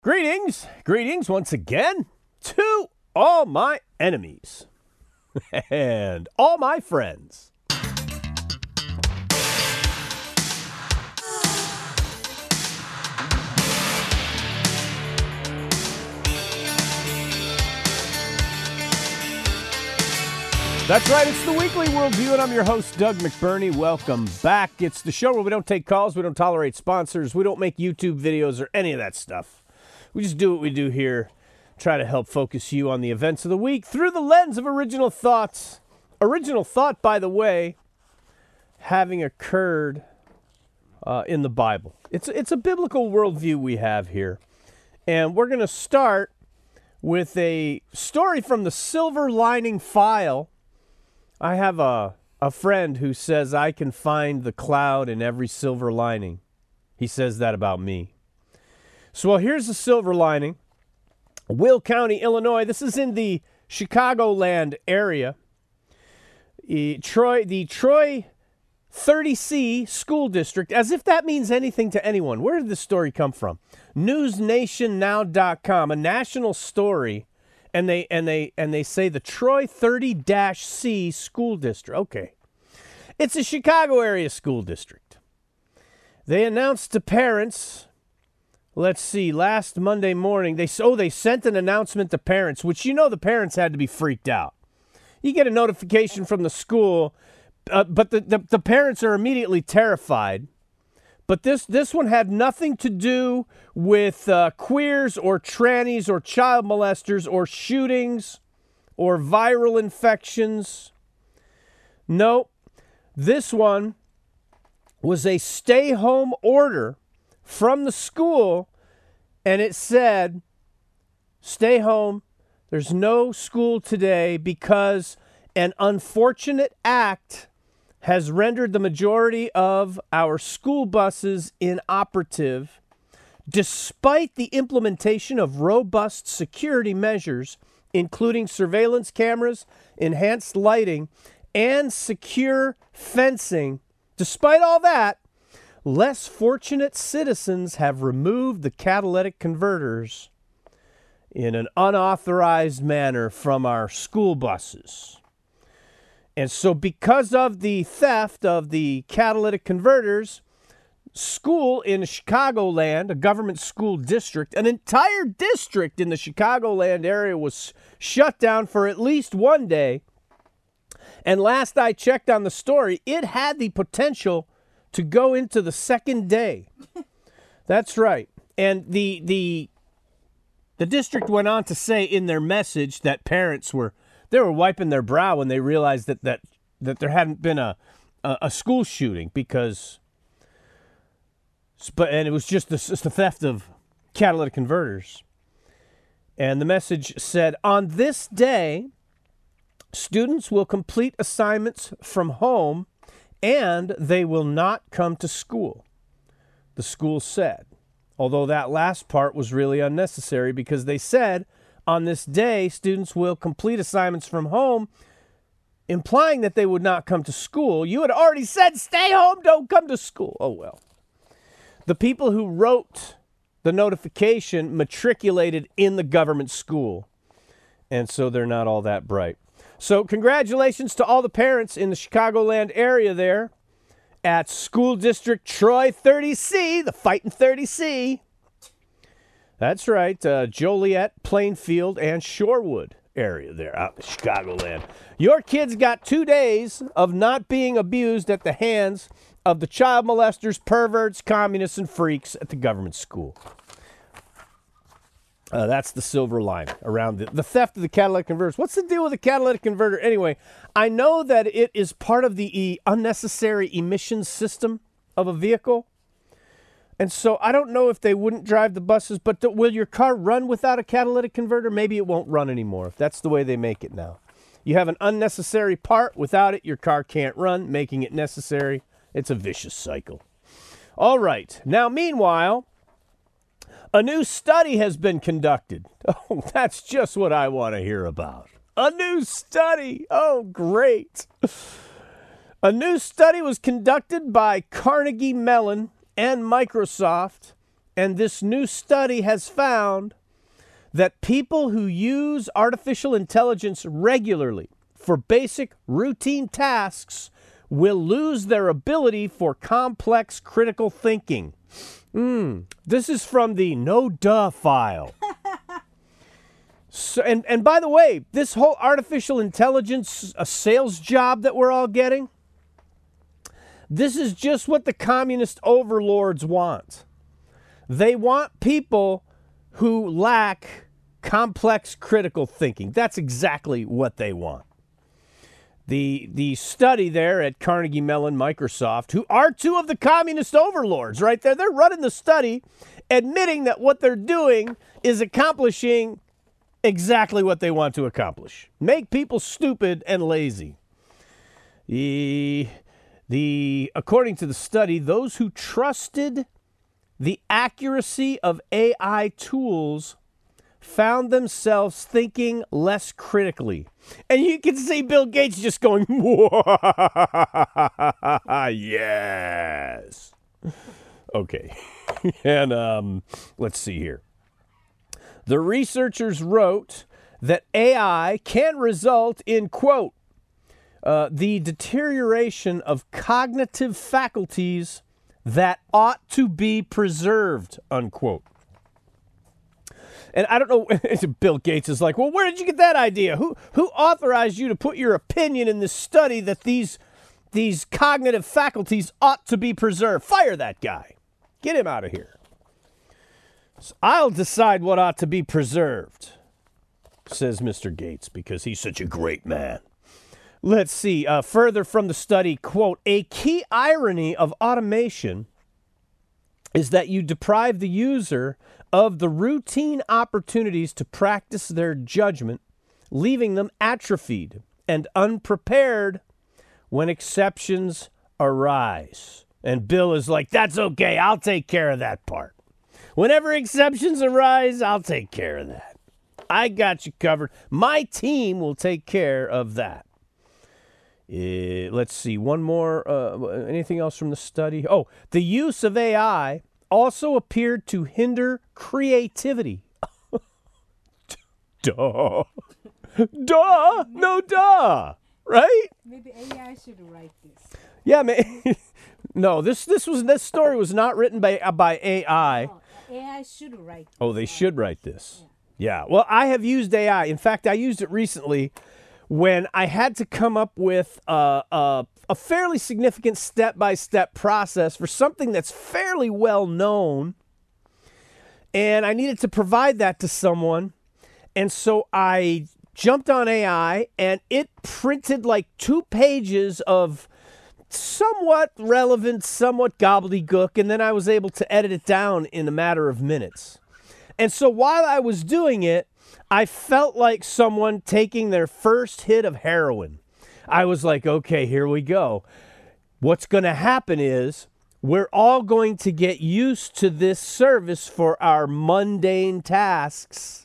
Greetings once again to all my enemies and all my friends. That's right, it's the Weekly Worldview, and I'm your host, Doug McBurney. Welcome back. It's the show where we don't take calls, we don't tolerate sponsors, we don't make YouTube videos or any of that stuff. We just do what we do here, try to help focus you on the events of the week through the lens of original thoughts. Original thought, by the way, having occurred in the Bible. It's a biblical worldview we have here. And we're going to start with a story from the Silver Lining File. I have a friend who says I can find the cloud in every silver lining. He says that about me. So, well, here's the silver lining. Will County, Illinois. This is in the Chicagoland area. The Troy 30C school district, as if that means anything to anyone. Where did this story come from? NewsNationNow.com, a national story. And they say the Troy 30-C school district. Okay. It's a Chicago area school district. They announced to parents, let's see, last Monday morning, they sent an announcement to parents, which the parents had to be freaked out. You get a notification from the school, but the parents are immediately terrified. But this one had nothing to do with queers or trannies or child molesters or shootings or viral infections. No, this one was a stay-home order from the school, and it said, stay home, there's no school today because an unfortunate act has rendered the majority of our school buses inoperative, despite the implementation of robust security measures, including surveillance cameras, enhanced lighting, and secure fencing. Despite all that, less fortunate citizens have removed the catalytic converters in an unauthorized manner from our school buses. And so because of the theft of the catalytic converters, school in Chicagoland, a government school district, an entire district in the Chicagoland area was shut down for at least one day. And last I checked on the story, it had the potential to go into the second day. That's right. And the district went on to say in their message that parents were wiping their brow when they realized that there hadn't been a school shooting and it was just the theft of catalytic converters. And the message said, on this day, students will complete assignments from home and they will not come to school, the school said. Although that last part was really unnecessary because they said, on this day, students will complete assignments from home, implying that they would not come to school. You had already said, stay home, don't come to school. Oh, well. The people who wrote the notification matriculated in the government school, and so they're not all that bright. So congratulations to all the parents in the Chicagoland area there at School District Troy 30C, the Fighting 30C. That's right, Joliet, Plainfield, and Shorewood area there out in Chicagoland. Your kids got 2 days of not being abused at the hands of the child molesters, perverts, communists, and freaks at the government school. That's the silver line around the theft of the catalytic converters. What's the deal with the catalytic converter? Anyway, I know that it is part of the unnecessary emissions system of a vehicle. And so I don't know if they wouldn't drive the buses, but will your car run without a catalytic converter? Maybe it won't run anymore if that's the way they make it now. You have an unnecessary part. Without it, your car can't run, making it necessary. It's a vicious cycle. All right. Now, meanwhile, a new study has been conducted. Oh, that's just what I want to hear about. A new study. Oh, great. A new study was conducted by Carnegie Mellon and Microsoft And this new study has found that people who use artificial intelligence regularly for basic routine tasks will lose their ability for complex critical thinking. This is from the No Duh file. So, and by the way, this whole artificial intelligence sales job that we're all getting, this is just what the communist overlords want. They want people who lack complex critical thinking. That's exactly what they want. The study there at Carnegie Mellon, Microsoft, who are two of the communist overlords right there, they're running the study, admitting that what they're doing is accomplishing exactly what they want to accomplish. Make people stupid and lazy. According to the study, those who trusted the accuracy of AI tools found themselves thinking less critically. And you can see Bill Gates just going, yes. Okay. And let's see here. The researchers wrote that AI can result in, quote, the deterioration of cognitive faculties that ought to be preserved, unquote. And I don't know, Bill Gates is like, well, where did you get that idea? Who authorized you to put your opinion in this study that these cognitive faculties ought to be preserved? Fire that guy. Get him out of here. So I'll decide what ought to be preserved, says Mr. Gates, because he's such a great man. Let's see. Further from the study, quote, a key irony of automation is that you deprive the user of the routine opportunities to practice their judgment, leaving them atrophied and unprepared when exceptions arise. And Bill is like, that's okay, I'll take care of that part. Whenever exceptions arise, I'll take care of that. I got you covered. My team will take care of that. Let's see, one more. Anything else from the study? Oh, the use of AI also appeared to hinder creativity. Duh. Duh. No duh. Right? Maybe AI should write this. Yeah, man. No, this story was not written by AI. Oh, AI should write this. Oh, they should write this. Yeah. Well, I have used AI. In fact, I used it recently when I had to come up with a fairly significant step-by-step process for something that's fairly well known, and I needed to provide that to someone, and so I jumped on AI, and it printed like 2 pages of somewhat relevant, somewhat gobbledygook, and then I was able to edit it down in a matter of minutes. And so while I was doing it, I felt like someone taking their first hit of heroin. I was like, okay, here we go. What's going to happen is we're all going to get used to this service for our mundane tasks.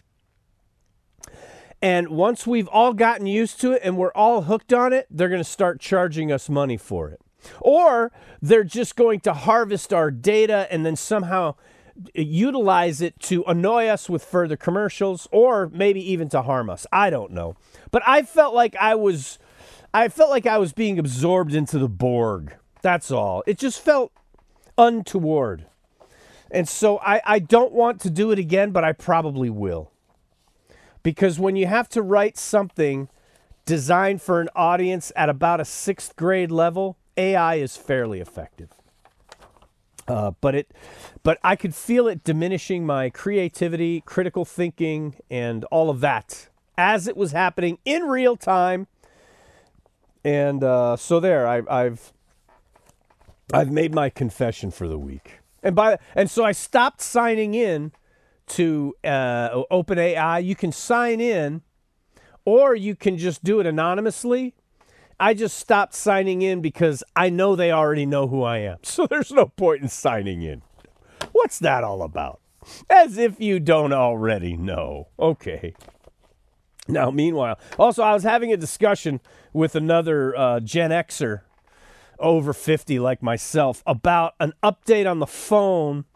And once we've all gotten used to it and we're all hooked on it, they're going to start charging us money for it. Or they're just going to harvest our data and then somehow utilize it to annoy us with further commercials or maybe even to harm us. I don't know. But I felt like I was being absorbed into the Borg. That's all. It just felt untoward. And so I don't want to do it again, but I probably will. Because when you have to write something designed for an audience at about a 6th grade level, AI is fairly effective. But I could feel it diminishing my creativity, critical thinking, and all of that as it was happening in real time. And so there, I've made my confession for the week. And so I stopped signing in to OpenAI. You can sign in, or you can just do it anonymously. I just stopped signing in because I know they already know who I am. So there's no point in signing in. What's that all about? As if you don't already know. Okay. Now, meanwhile, also I was having a discussion with another Gen Xer over 50 like myself about an update on the phone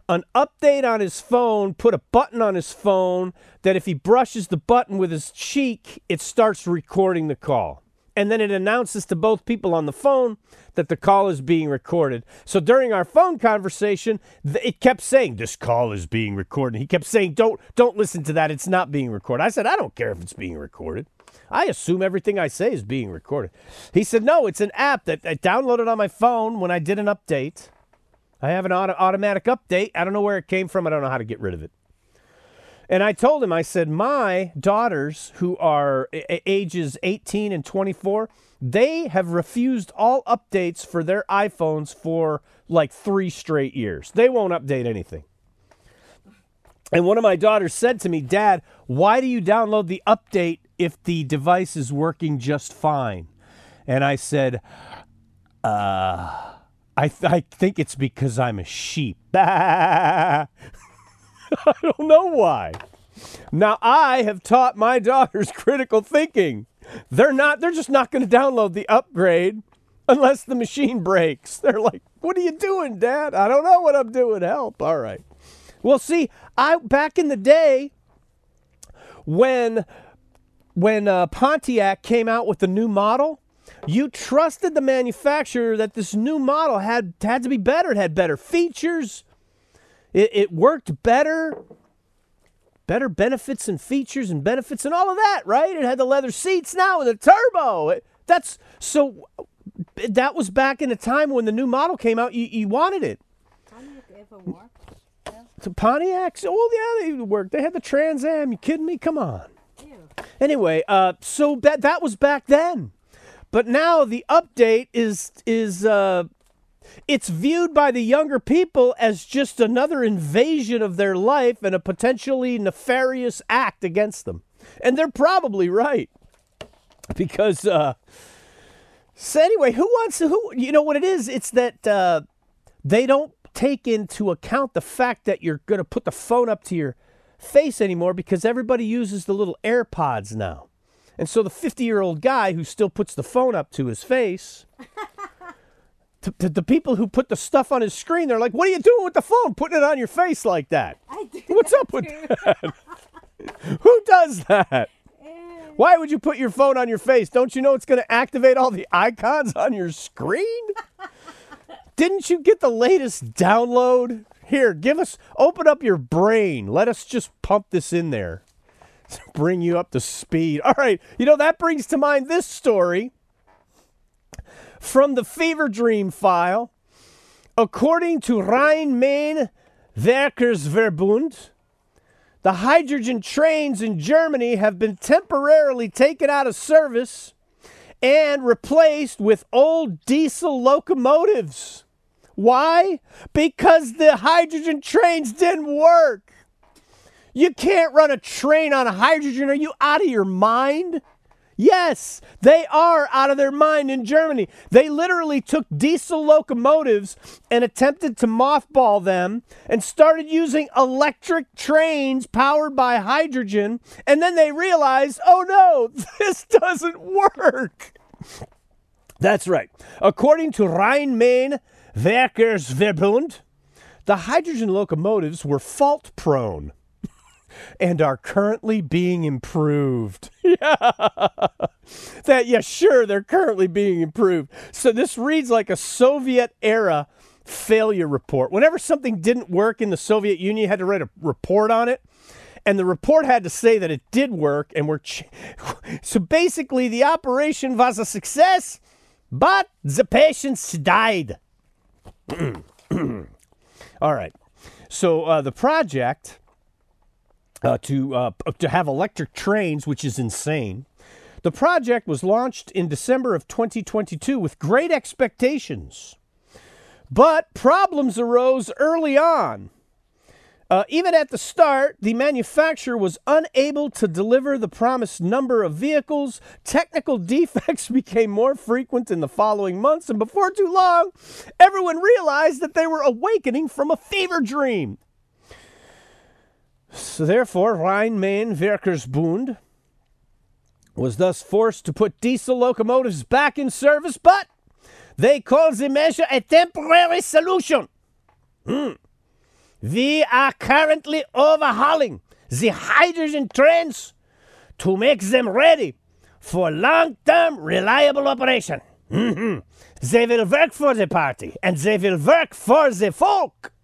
an update on his phone, put a button on his phone that if he brushes the button with his cheek, it starts recording the call. And then it announces to both people on the phone that the call is being recorded. So during our phone conversation, it kept saying, this call is being recorded. He kept saying, don't listen to that. It's not being recorded. I said, I don't care if it's being recorded. I assume everything I say is being recorded. He said, no, it's an app that I downloaded on my phone when I did an update. I have an automatic update. I don't know where it came from. I don't know how to get rid of it. And I told him, I said, my daughters who are ages 18 and 24, they have refused all updates for their iPhones for like 3 straight years. They won't update anything. And one of my daughters said to me, Dad, why do you download the update if the device is working just fine? And I said, I think it's because I'm a sheep. I don't know why. Now, I have taught my daughters critical thinking. They're just not going to download the upgrade unless the machine breaks. They're like, what are you doing, Dad? I don't know what I'm doing. Help. All right. Well, see, back in the day when Pontiac came out with the new model, you trusted the manufacturer that this new model had to be better. It had better features. It worked better benefits and features and benefits and all of that, right? It had the leather seats now and the turbo. That was back in the time when the new model came out. You wanted it. Pontiac ever worked? So Pontiacs, oh yeah, they worked. They had the Trans Am. You kidding me? Come on. Yeah. Anyway, so that was back then. But now the update is it's viewed by the younger people as just another invasion of their life and a potentially nefarious act against them. And they're probably right. Because, so anyway, you know what it is? It's that they don't take into account the fact that you're going to put the phone up to your face anymore because everybody uses the little AirPods now. And so the 50-year-old guy who still puts the phone up to his face, to the people who put the stuff on his screen, they're like, what are you doing with the phone, putting it on your face like that? What's up with that? Who does that? Why would you put your phone on your face? Don't you know it's going to activate all the icons on your screen? Didn't you get the latest download? Here, open up your brain. Let us just pump this in there. Bring you up to speed. All right. You know, that brings to mind this story from the Fever Dream file. According to Rhein-Main Verkehrsverbund, the hydrogen trains in Germany have been temporarily taken out of service and replaced with old diesel locomotives. Why? Because the hydrogen trains didn't work. You can't run a train on hydrogen. Are you out of your mind? Yes, they are out of their mind in Germany. They literally took diesel locomotives and attempted to mothball them and started using electric trains powered by hydrogen. And then they realized, oh no, this doesn't work. That's right. According to Rhein-Main Verkehrsverbund, the hydrogen locomotives were fault-prone and are currently being improved. Sure, they're currently being improved. So this reads like a Soviet-era failure report. Whenever something didn't work in the Soviet Union, you had to write a report on it. And the report had to say that it did work. And so basically, the operation was a success, but the patients died. All right. So the project to have electric trains, which is insane. The project was launched in December of 2022 with great expectations. But problems arose early on. Even at the start, the manufacturer was unable to deliver the promised number of vehicles. Technical defects became more frequent in the following months, and before too long, everyone realized that they were awakening from a fever dream. So therefore, Rhein-Main Verkehrsbund was thus forced to put diesel locomotives back in service, but they called the measure a temporary solution. We are currently overhauling the hydrogen trains to make them ready for long-term reliable operation. They will work for the party, and they will work for the folk.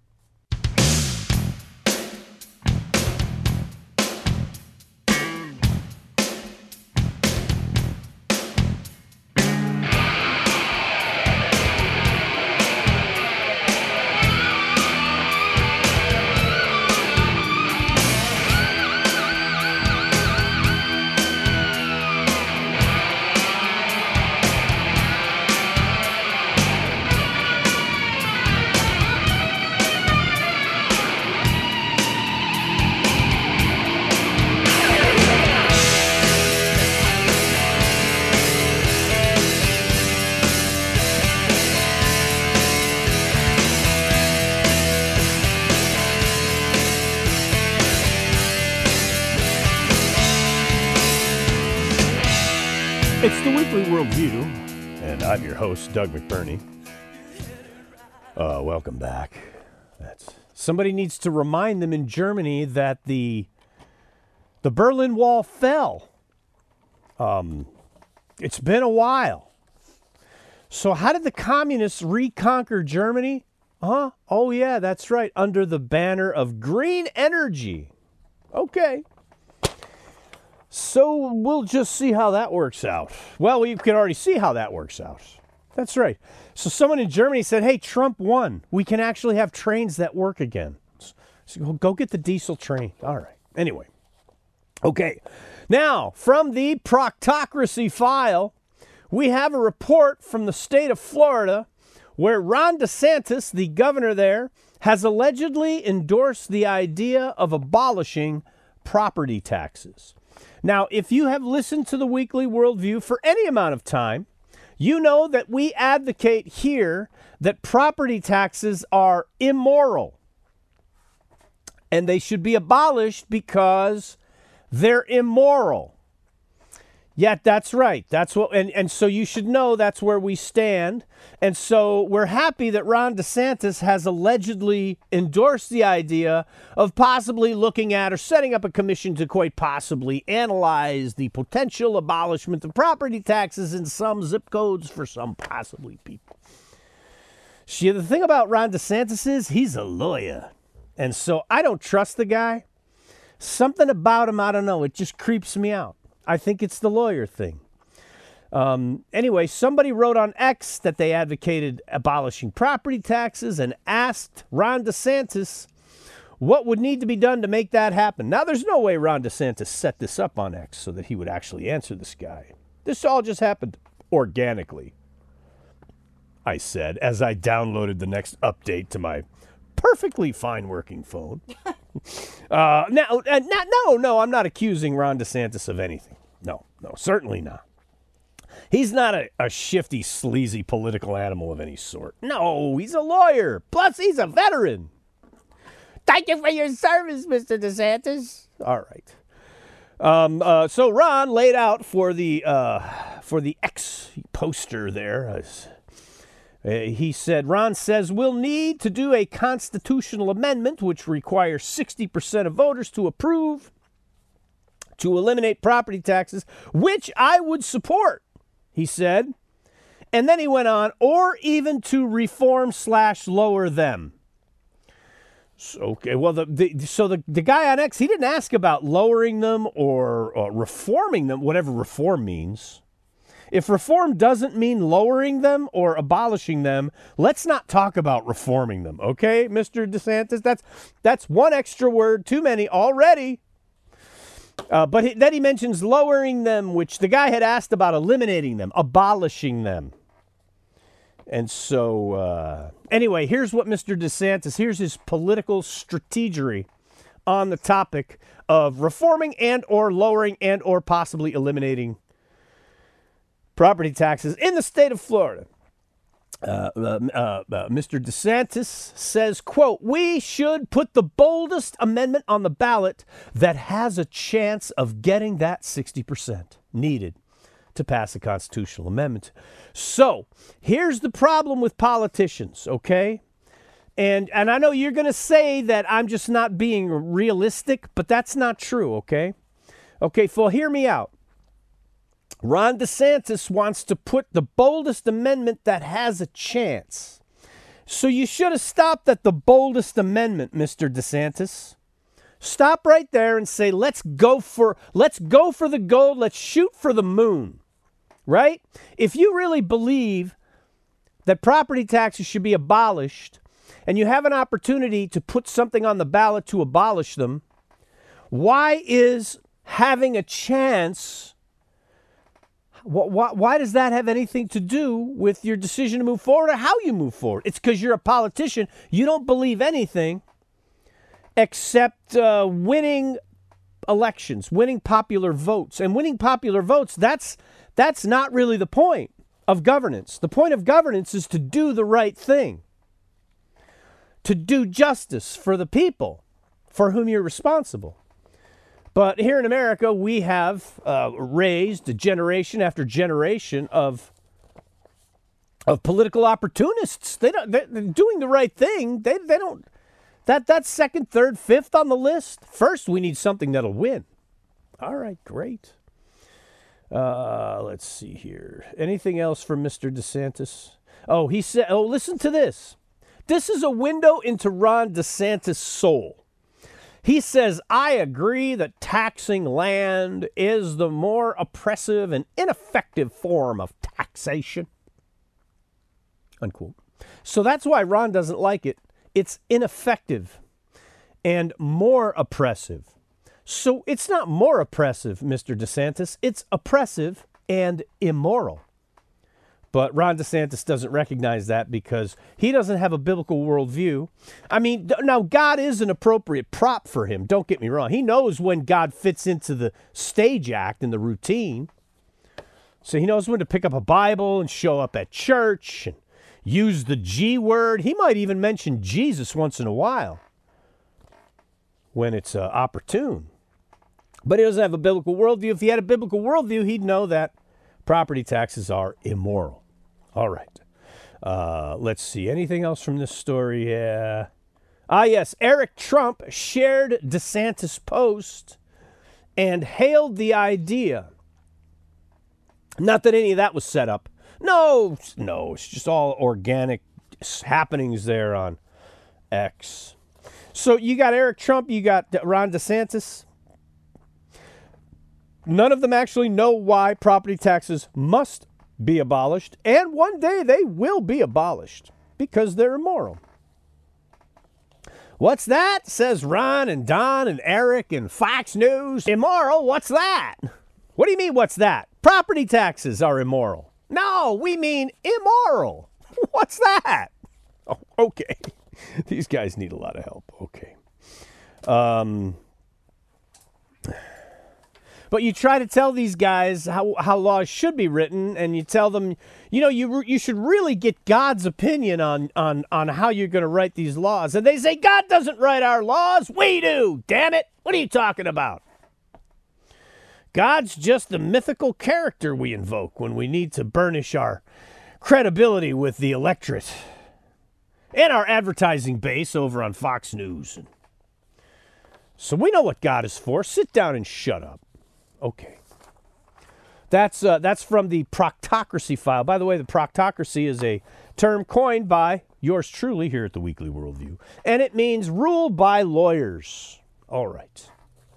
It's the Weekly Worldview, and I'm your host, Doug McBurney. Welcome back. Somebody needs to remind them in Germany that the Berlin Wall fell. It's been a while. So how did the communists reconquer Germany? Oh, yeah, that's right, under the banner of green energy. Okay. So we'll just see how that works out. Well, we can already see how that works out. That's right. So someone in Germany said, hey, Trump won. We can actually have trains that work again. So go get the diesel train. All right. Anyway. Okay. Now, from the Proctocracy file, we have a report from the state of Florida where Ron DeSantis, the governor there, has allegedly endorsed the idea of abolishing property taxes. Now, if you have listened to the Weekly Worldview for any amount of time, you know that we advocate here that property taxes are immoral and they should be abolished because they're immoral. Yet that's right. That's what, and so you should know that's where we stand. And so we're happy that Ron DeSantis has allegedly endorsed the idea of possibly looking at or setting up a commission to quite possibly analyze the potential abolishment of property taxes in some zip codes for some possibly people. See, the thing about Ron DeSantis is he's a lawyer. And so I don't trust the guy. Something about him, I don't know, it just creeps me out. I think it's the lawyer thing. Anyway, somebody wrote on X that they advocated abolishing property taxes and asked Ron DeSantis what would need to be done to make that happen. Now, there's no way Ron DeSantis set this up on X so that he would actually answer this guy. This all just happened organically, I said, as I downloaded the next update to my perfectly fine working phone. No, I'm not accusing Ron DeSantis of anything. No, certainly not. He's not a shifty, sleazy political animal of any sort. No, he's a lawyer. Plus, he's a veteran. Thank you for your service, Mr. DeSantis. All right. So Ron laid out for the X poster there. He said, Ron says we'll need to do a constitutional amendment which requires 60% of voters to approve to eliminate property taxes, which I would support, he said. And then he went on, or even to reform/lower them. So, okay, well, the guy on X, he didn't ask about lowering them or reforming them, whatever reform means. If reform doesn't mean lowering them or abolishing them, let's not talk about reforming them, okay, Mr. DeSantis? That's one extra word too many already. But then he mentions lowering them, which the guy had asked about eliminating them, abolishing them. And so, anyway, here's what Mr. DeSantis, here's his political strategery on the topic of reforming and or lowering and or possibly eliminating property taxes in the state of Florida. Mr. DeSantis says, quote, we should put the boldest amendment on the ballot that has a chance of getting that 60% needed to pass a constitutional amendment. So here's the problem with politicians, okay? And I know you're going to say that I'm just not being realistic, but that's not true, okay? Okay, Phil, hear me out. Ron DeSantis wants to put the boldest amendment that has a chance. So you should have stopped at the boldest amendment, Mr. DeSantis. Stop right there and say, let's go for the gold, let's shoot for the moon. Right? If you really believe that property taxes should be abolished, and you have an opportunity to put something on the ballot to abolish them, why is having a chance, why does that have anything to do with your decision to move forward or how you move forward? It's because you're a politician. You don't believe anything except winning elections, winning popular votes. And winning popular votes, that's not really the point of governance. The point of governance is to do the right thing, to do justice for the people for whom you're responsible. But here in America, we have raised generation after generation of political opportunists. They're doing the right thing. They don't. That's second, third, fifth on the list. First, we need something that'll win. All right, great. Let's see here. Anything else from Mr. DeSantis? Oh, he said, listen to this. This is a window into Ron DeSantis' soul. He says, I agree that taxing land is the more oppressive and ineffective form of taxation. Unquote. So that's why Ron doesn't like it. It's ineffective and more oppressive. So it's not more oppressive, Mr. DeSantis. It's oppressive and immoral. But Ron DeSantis doesn't recognize that because he doesn't have a biblical worldview. I mean, now God is an appropriate prop for him. Don't get me wrong. He knows when God fits into the stage act and the routine. So he knows when to pick up a Bible and show up at church and use the G word. He might even mention Jesus once in a while when it's opportune. But he doesn't have a biblical worldview. If he had a biblical worldview, he'd know that property taxes are immoral. All right. Let's see. Anything else from this story? Yeah. Yes. Eric Trump shared DeSantis' post and hailed the idea. Not that any of that was set up. No. It's just all organic happenings there on X. So you got Eric Trump, you got Ron DeSantis. None of them actually know why property taxes must be abolished, and one day they will be abolished because they're immoral. What's that? Says Ron and Don and Eric and Fox News. Immoral? What's that? What do you mean, what's that? Property taxes are immoral. No, we mean immoral. What's that? Oh, okay. These guys need a lot of help. Okay. But you try to tell these guys how laws should be written, and you tell them, you should really get God's opinion on how you're going to write these laws. And they say, God doesn't write our laws. We do. Damn it. What are you talking about? God's just the mythical character we invoke when we need to burnish our credibility with the electorate and our advertising base over on Fox News. So we know what God is for. Sit down and shut up. Okay. That's from the Proctocracy file. By the way, the Proctocracy is a term coined by yours truly here at the Weekly Worldview, and it means ruled by lawyers. All right.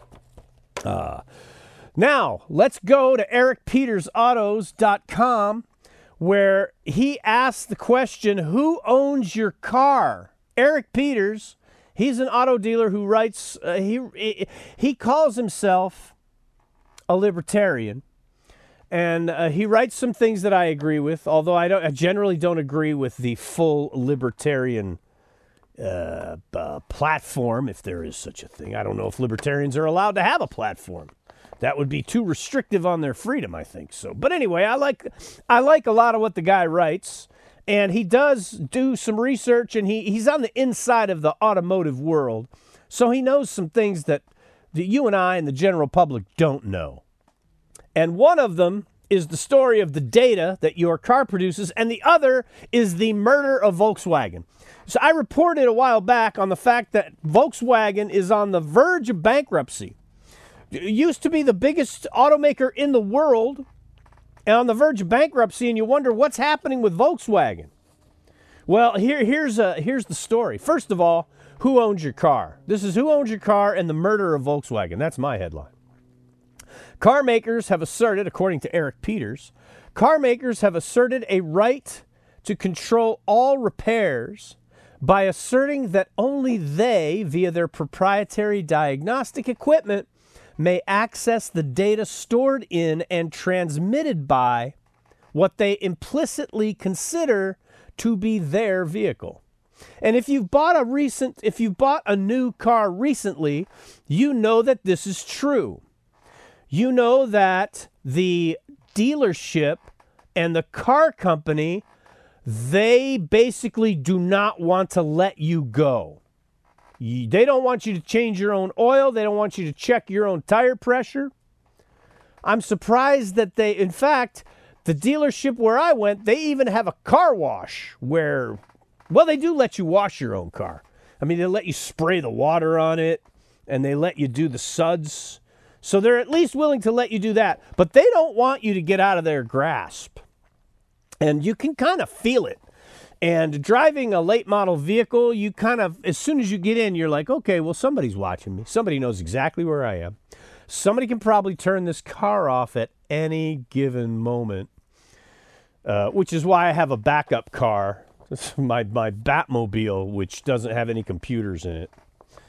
Now, let's go to ericpetersautos.com, where he asks the question, who owns your car? Eric Peters, he's an auto dealer who writes, he calls himself a libertarian, and he writes some things that I agree with, although I generally don't agree with the full libertarian platform, if there is such a thing. I don't know if libertarians are allowed to have a platform. That would be too restrictive on their freedom, I think so. But anyway, I like a lot of what the guy writes, and he does do some research, and he's on the inside of the automotive world, so he knows some things that you and I and the general public don't know. And one of them is the story of the data that your car produces, and the other is the murder of Volkswagen. So I reported a while back on the fact that Volkswagen is on the verge of bankruptcy. It used to be the biggest automaker in the world, and on the verge of bankruptcy, and you wonder what's happening with Volkswagen. Well, here's the story. First of all, who owns your car? This is who owns your car and the murder of Volkswagen. That's my headline. Car makers have asserted, according to Eric Peters, car makers have asserted a right to control all repairs by asserting that only they, via their proprietary diagnostic equipment, may access the data stored in and transmitted by what they implicitly consider to be their vehicle. And if you've bought a new car recently, you know that this is true. You know that the dealership and the car company, they basically do not want to let you go. They don't want you to change your own oil. They don't want you to check your own tire pressure. I'm surprised that in fact, the dealership where I went, they even have a car wash where, well, they do let you wash your own car. I mean, they let you spray the water on it, and they let you do the suds. So they're at least willing to let you do that. But they don't want you to get out of their grasp. And you can kind of feel it. And driving a late model vehicle, you kind of, as soon as you get in, you're like, okay, well, somebody's watching me. Somebody knows exactly where I am. Somebody can probably turn this car off at any given moment, which is why I have a backup car. It's my Batmobile, which doesn't have any computers in it.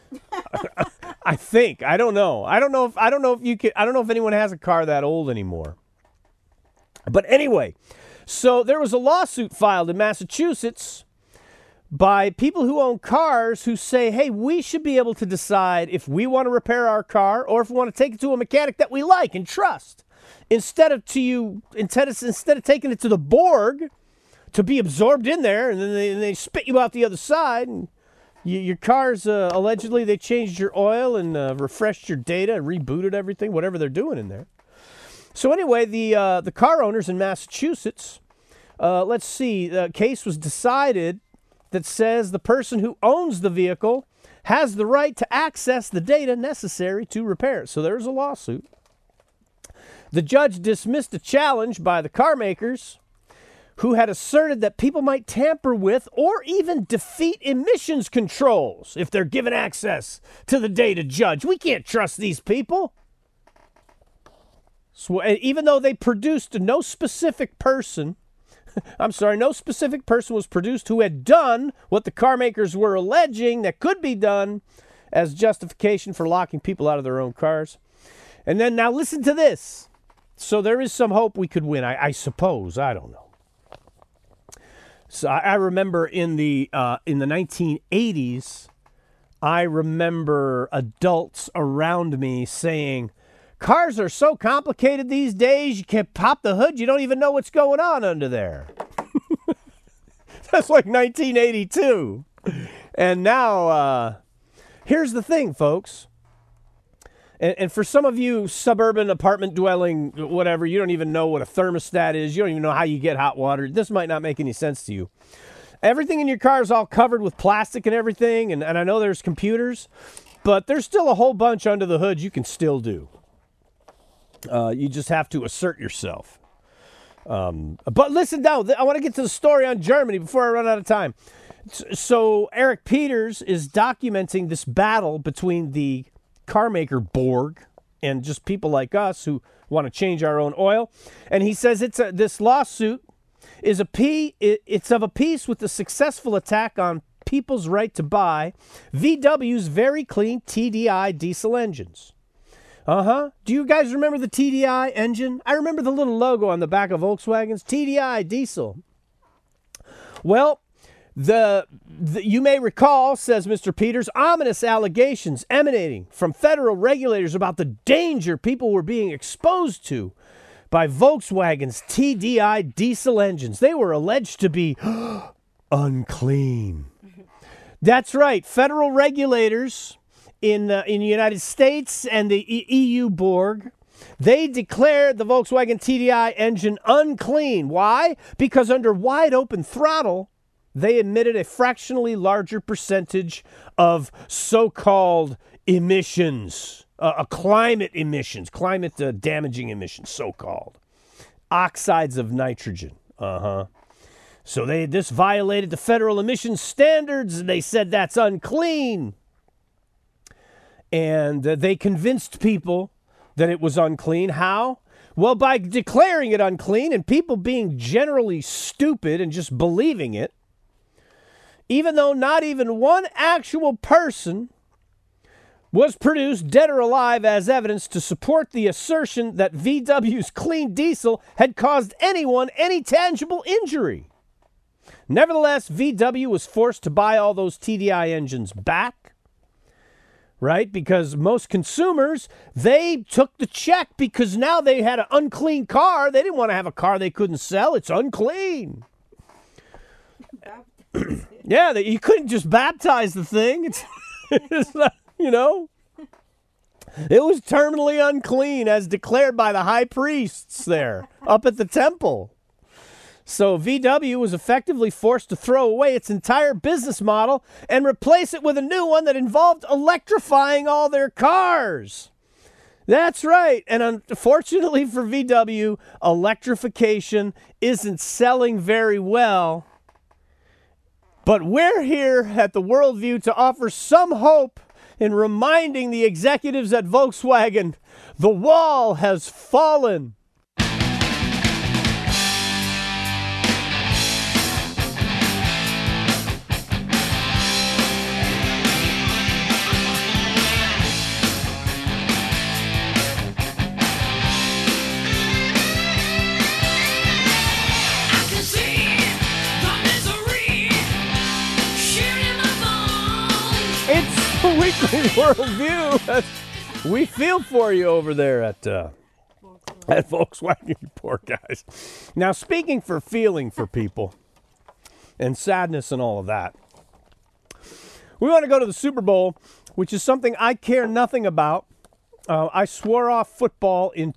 I think. I don't know. I don't know if anyone has a car that old anymore. But anyway, so there was a lawsuit filed in Massachusetts by people who own cars who say, hey, we should be able to decide if we want to repair our car or if we want to take it to a mechanic that we like and trust. Instead of taking it to the Borg to be absorbed in there, and then they spit you out the other side, and your car's allegedly they changed your oil and refreshed your data, rebooted everything, whatever they're doing in there. So anyway, the car owners in Massachusetts, let's see, the case was decided that says the person who owns the vehicle has the right to access the data necessary to repair it. So there's a lawsuit. The judge dismissed a challenge by the car makers who had asserted that people might tamper with or even defeat emissions controls if they're given access to the data. Judge, we can't trust these people. So, even though they produced no specific person was produced who had done what the car makers were alleging that could be done as justification for locking people out of their own cars. And then now listen to this. So there is some hope we could win, I suppose. I don't know. So I remember in the 1980s, I remember adults around me saying, cars are so complicated these days, you can pop the hood, you don't even know what's going on under there. That's like 1982. And now, here's the thing, folks. And for some of you suburban apartment dwelling, whatever, you don't even know what a thermostat is. You don't even know how you get hot water. This might not make any sense to you. Everything in your car is all covered with plastic and everything. And I know there's computers, but there's still a whole bunch under the hood you can still do. You just have to assert yourself. But listen now, I want to get to the story on Germany before I run out of time. So Eric Peters is documenting this battle between the car maker Borg and just people like us who want to change our own oil. And he says this lawsuit is it's of a piece with the successful attack on people's right to buy VW's very clean TDI diesel engines. Do you guys remember the TDI engine? I remember the little logo on the back of Volkswagens, TDI diesel. Well, you may recall, says Mr. Peters, ominous allegations emanating from federal regulators about the danger people were being exposed to by Volkswagen's TDI diesel engines. They were alleged to be unclean. That's right. Federal regulators in the United States and the EU Borg They declared the Volkswagen TDI engine unclean. Why? Because under wide open throttle, they emitted a fractionally larger percentage of so-called emissions, climate emissions, climate damaging emissions, so-called. Oxides of nitrogen. So this violated the federal emissions standards, and they said that's unclean. And they convinced people that it was unclean. How? Well, by declaring it unclean and people being generally stupid and just believing it, even though not even one actual person was produced, dead or alive, as evidence to support the assertion that VW's clean diesel had caused anyone any tangible injury. Nevertheless, VW was forced to buy all those TDI engines back, right? Because most consumers, they took the check because now they had an unclean car. They didn't want to have a car they couldn't sell. It's unclean. Yeah, you couldn't just baptize the thing. It's not, it was terminally unclean as declared by the high priests there up at the temple. So VW was effectively forced to throw away its entire business model and replace it with a new one that involved electrifying all their cars. That's right. And unfortunately for VW, electrification isn't selling very well. But we're here at the Worldview to offer some hope in reminding the executives at Volkswagen the wall has fallen. Weekly Worldview. We feel for you over there at Volkswagen, you poor guys. Now, speaking for feeling for people and sadness and all of that, we want to go to the Super Bowl, which is something I care nothing about. I swore off football in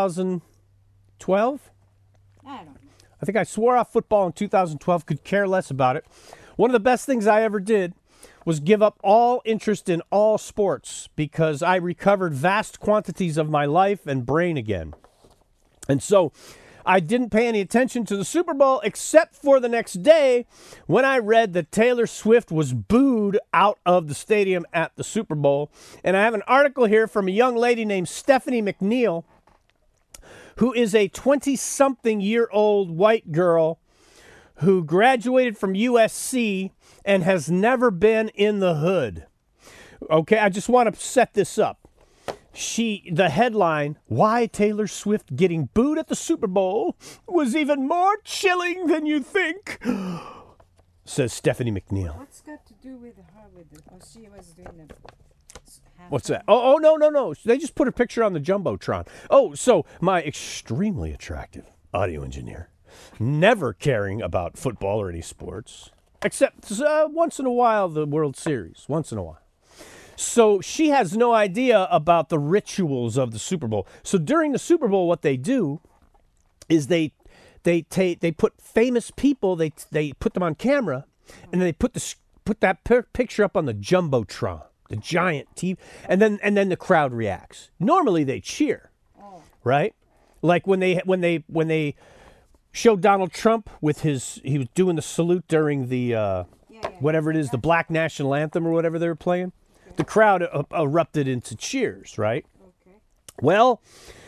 2012. I don't know. I think I swore off football in 2012, could care less about it. One of the best things I ever did was give up all interest in all sports because I recovered vast quantities of my life and brain again. And so I didn't pay any attention to the Super Bowl except for the next day when I read that Taylor Swift was booed out of the stadium at the Super Bowl. And I have an article here from a young lady named Stephanie McNeil, who is a 20-something-year-old white girl who graduated from USC and has never been in the hood. Okay, I just want to set this up. The headline, "Why Taylor Swift Getting Booed at the Super Bowl Was Even More Chilling Than You Think," says Stephanie McNeil. What's got to do with her? She was doing the. What's that? Oh, no. They just put a picture on the Jumbotron. Oh, so my extremely attractive audio engineer, never caring about football or any sports, except once in a while the World Series, once in a while. So she has no idea about the rituals of the Super Bowl. So during the Super Bowl, what they do is they put famous people, they put them on camera, and they put that picture up on the Jumbotron, the giant TV, and then the crowd reacts. Normally they cheer, right? Like when they showed Donald Trump with he was doing the salute during the whatever it is, the Black National Anthem or whatever they were playing. The crowd erupted into cheers, right? Okay. Well,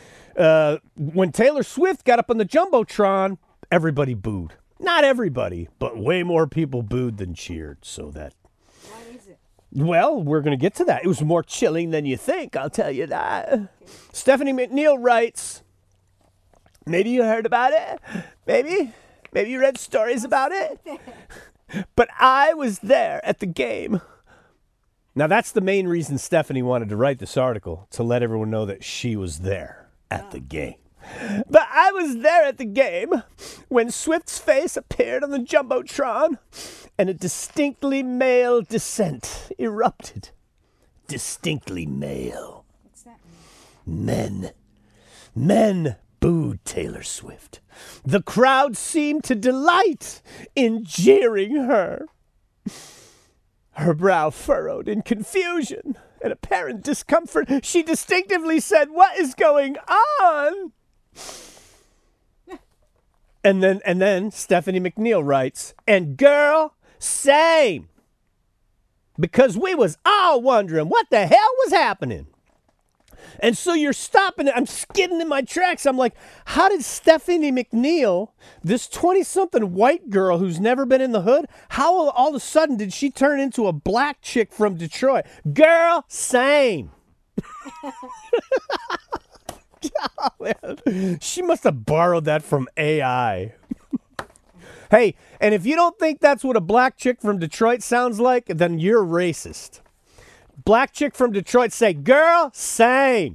when Taylor Swift got up on the Jumbotron, everybody booed. Not everybody, but way more people booed than cheered. So that. What is it? Well, we're going to get to that. It was more chilling than you think, I'll tell you that. Okay. Stephanie McNeil writes, maybe you heard about it. Maybe you read stories about it. But I was there at the game. Now, that's the main reason Stephanie wanted to write this article, to let everyone know that she was there at the game. But I was there at the game when Swift's face appeared on the Jumbotron and a distinctly male dissent erupted. Distinctly male. What's that mean? Men. Men booed Taylor Swift. The crowd seemed to delight in jeering her. Her brow furrowed in confusion and apparent discomfort. She distinctively said, "What is going on?" And then Stephanie McNeil writes, "And girl, same. Because we was all wondering what the hell was happening." And so you're stopping it. I'm skidding in my tracks. I'm like, how did Stephanie McNeil, this 20-something white girl who's never been in the hood, how all of a sudden did she turn into a black chick from Detroit? Girl, same. Oh, man. She must have borrowed that from AI. Hey, and if you don't think that's what a black chick from Detroit sounds like, then you're racist. Black chick from Detroit say, "Girl, same."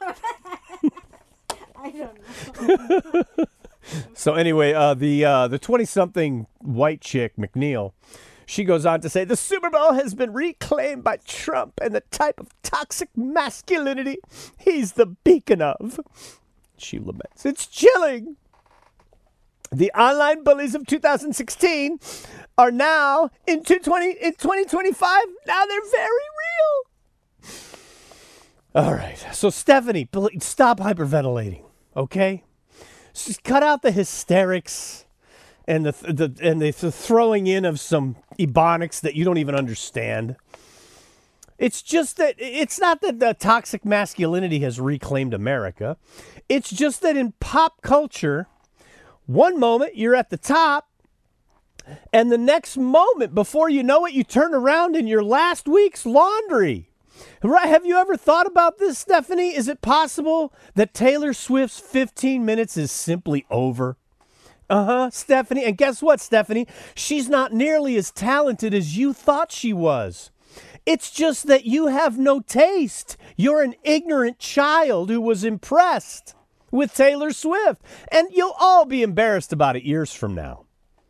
I don't know. So anyway, the 20-something white chick, McNeil, she goes on to say, "The Super Bowl has been reclaimed by Trump and the type of toxic masculinity he's the beacon of." She laments, "It's chilling. The online bullies of 2016 are now in 2025. Now they're very real." All right. So Stephanie, stop hyperventilating, okay? Just cut out the hysterics and the throwing in of some ebonics that you don't even understand. It's just that it's not that the toxic masculinity has reclaimed America. It's just that in pop culture, one moment you're at the top, and the next moment, before you know it, you turn around in your last week's laundry. Right? Have you ever thought about this, Stephanie? Is it possible that Taylor Swift's 15 minutes is simply over? Stephanie. And guess what, Stephanie? She's not nearly as talented as you thought she was. It's just that you have no taste. You're an ignorant child who was impressed with Taylor Swift. And you'll all be embarrassed about it years from now.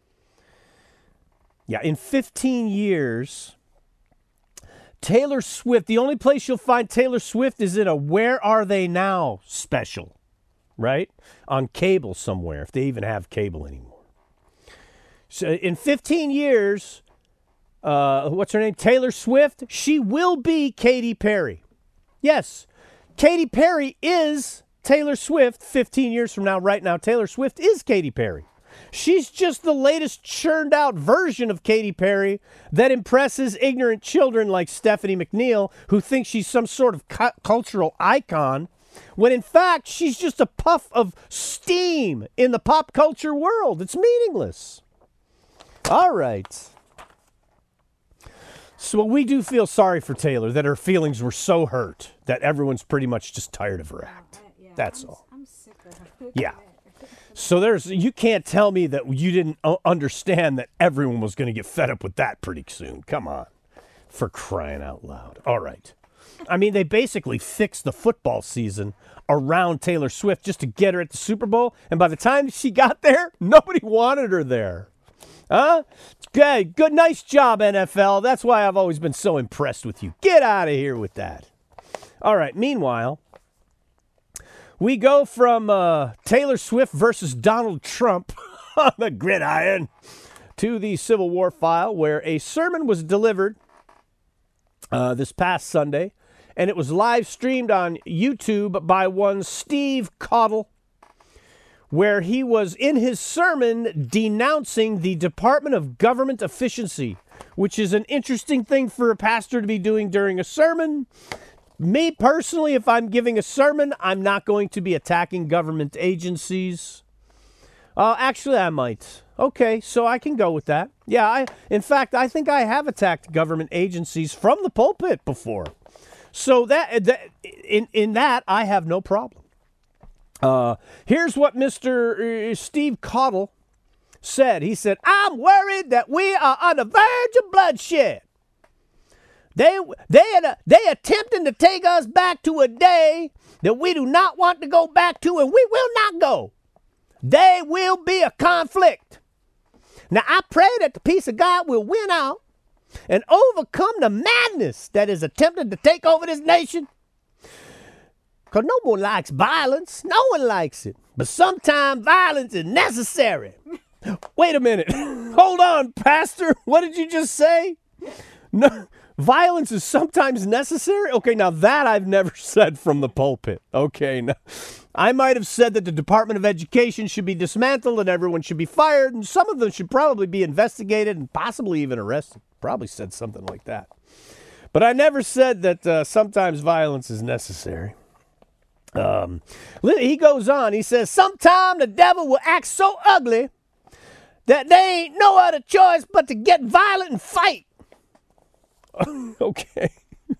Yeah, in 15 years, Taylor Swift, the only place you'll find Taylor Swift is in a Where Are They Now special, right? On cable somewhere, if they even have cable anymore. So in 15 years, what's her name? Taylor Swift, she will be Katy Perry. Yes, Katy Perry is Taylor Swift 15 years from now. Right now, Taylor Swift is Katy Perry. She's just the latest churned out version of Katy Perry that impresses ignorant children like Stephanie McNeil, who think she's some sort of cultural icon, when in fact she's just a puff of steam in the pop culture world. It's meaningless. All right. So we do feel sorry for Taylor, that her feelings were so hurt that everyone's pretty much just tired of her act. Yeah, That's all. I'm sick of her. Yeah. So you can't tell me that you didn't understand that everyone was going to get fed up with that pretty soon. Come on. For crying out loud. All right. I mean, they basically fixed the football season around Taylor Swift just to get her at the Super Bowl. And by the time she got there, nobody wanted her there. Huh? Good. Good. Nice job, NFL. That's why I've always been so impressed with you. Get out of here with that. All right. Meanwhile, we go from Taylor Swift versus Donald Trump on the gridiron to the Civil War file, where a sermon was delivered this past Sunday, and it was live streamed on YouTube by one Steve Caudle, where he was in his sermon denouncing the Department of Government Efficiency, which is an interesting thing for a pastor to be doing during a sermon. Me personally, if I'm giving a sermon, I'm not going to be attacking government agencies. Actually, I might. Okay, so I can go with that. Yeah, in fact, I think I have attacked government agencies from the pulpit before. So in that, I have no problem. Here's what Mr. Steve Caudle said. He said, "I'm worried that we are on the verge of bloodshed. They attempting to take us back to a day that we do not want to go back to, and we will not go. There will be a conflict. Now, I pray that the peace of God will win out and overcome the madness that is attempting to take over this nation. Because no one likes violence. No one likes it. But sometimes violence is necessary. Wait a minute. Hold on, Pastor. What did you just say? No, violence is sometimes necessary? Okay, now that I've never said from the pulpit. Okay, now, I might have said that the Department of Education should be dismantled and everyone should be fired, and some of them should probably be investigated and possibly even arrested. Probably said something like that. But I never said that sometimes violence is necessary. He goes on. He says, "Sometime the devil will act so ugly that there ain't no other choice but to get violent and fight." Okay.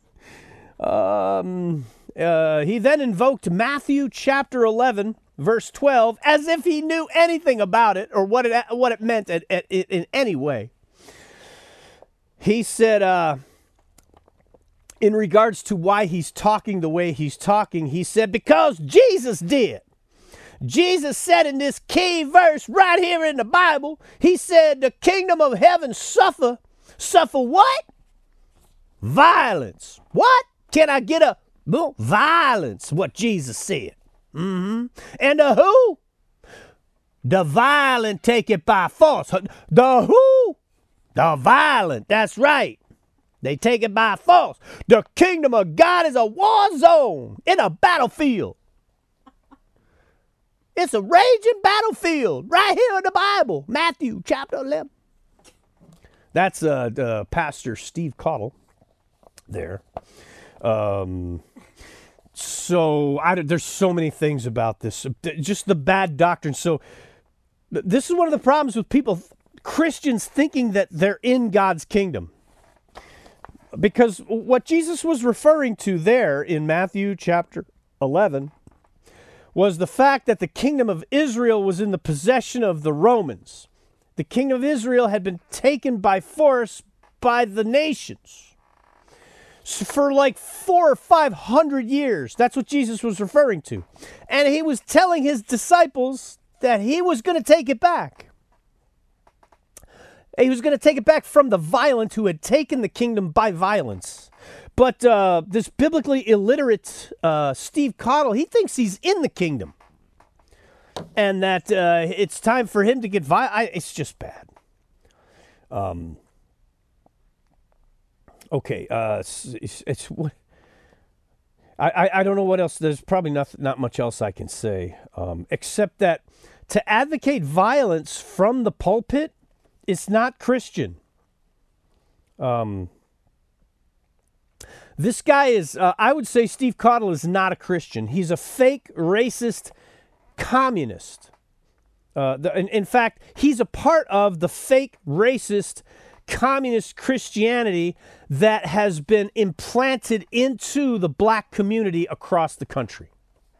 He then invoked Matthew chapter 11, verse 12, as if he knew anything about it or what it meant in any way. He said, in regards to why he's talking the way he's talking, he said, because Jesus did. Jesus said in this key verse right here in the Bible, he said, the kingdom of heaven suffer what? Violence. What? Can I get a violence? What Jesus said. And the who? The violent take it by force. The who? The violent. That's right. They take it by force. The kingdom of God is a war zone in a battlefield. It's a raging battlefield right here in the Bible. Matthew chapter 11. That's Pastor Steve Cottle there. So there's so many things about this. Just the bad doctrine. So this is one of the problems with people, Christians thinking that they're in God's kingdom. Because what Jesus was referring to there in Matthew chapter 11 was the fact that the kingdom of Israel was in the possession of the Romans. The kingdom of Israel had been taken by force by the nations for like 400 or 500 years. That's what Jesus was referring to. And he was telling his disciples that he was going to take it back. He was going to take it back from the violent who had taken the kingdom by violence. But this biblically illiterate Steve Cottle, he thinks he's in the kingdom. And that it's time for him to get violent. It's just bad. Okay. It's I don't know what else. There's probably not much else I can say. Except that to advocate violence from the pulpit, it's not Christian. This guy is, I would say Steve Cottle is not a Christian. He's a fake, racist communist. In fact, he's a part of the fake, racist, communist Christianity that has been implanted into the black community across the country.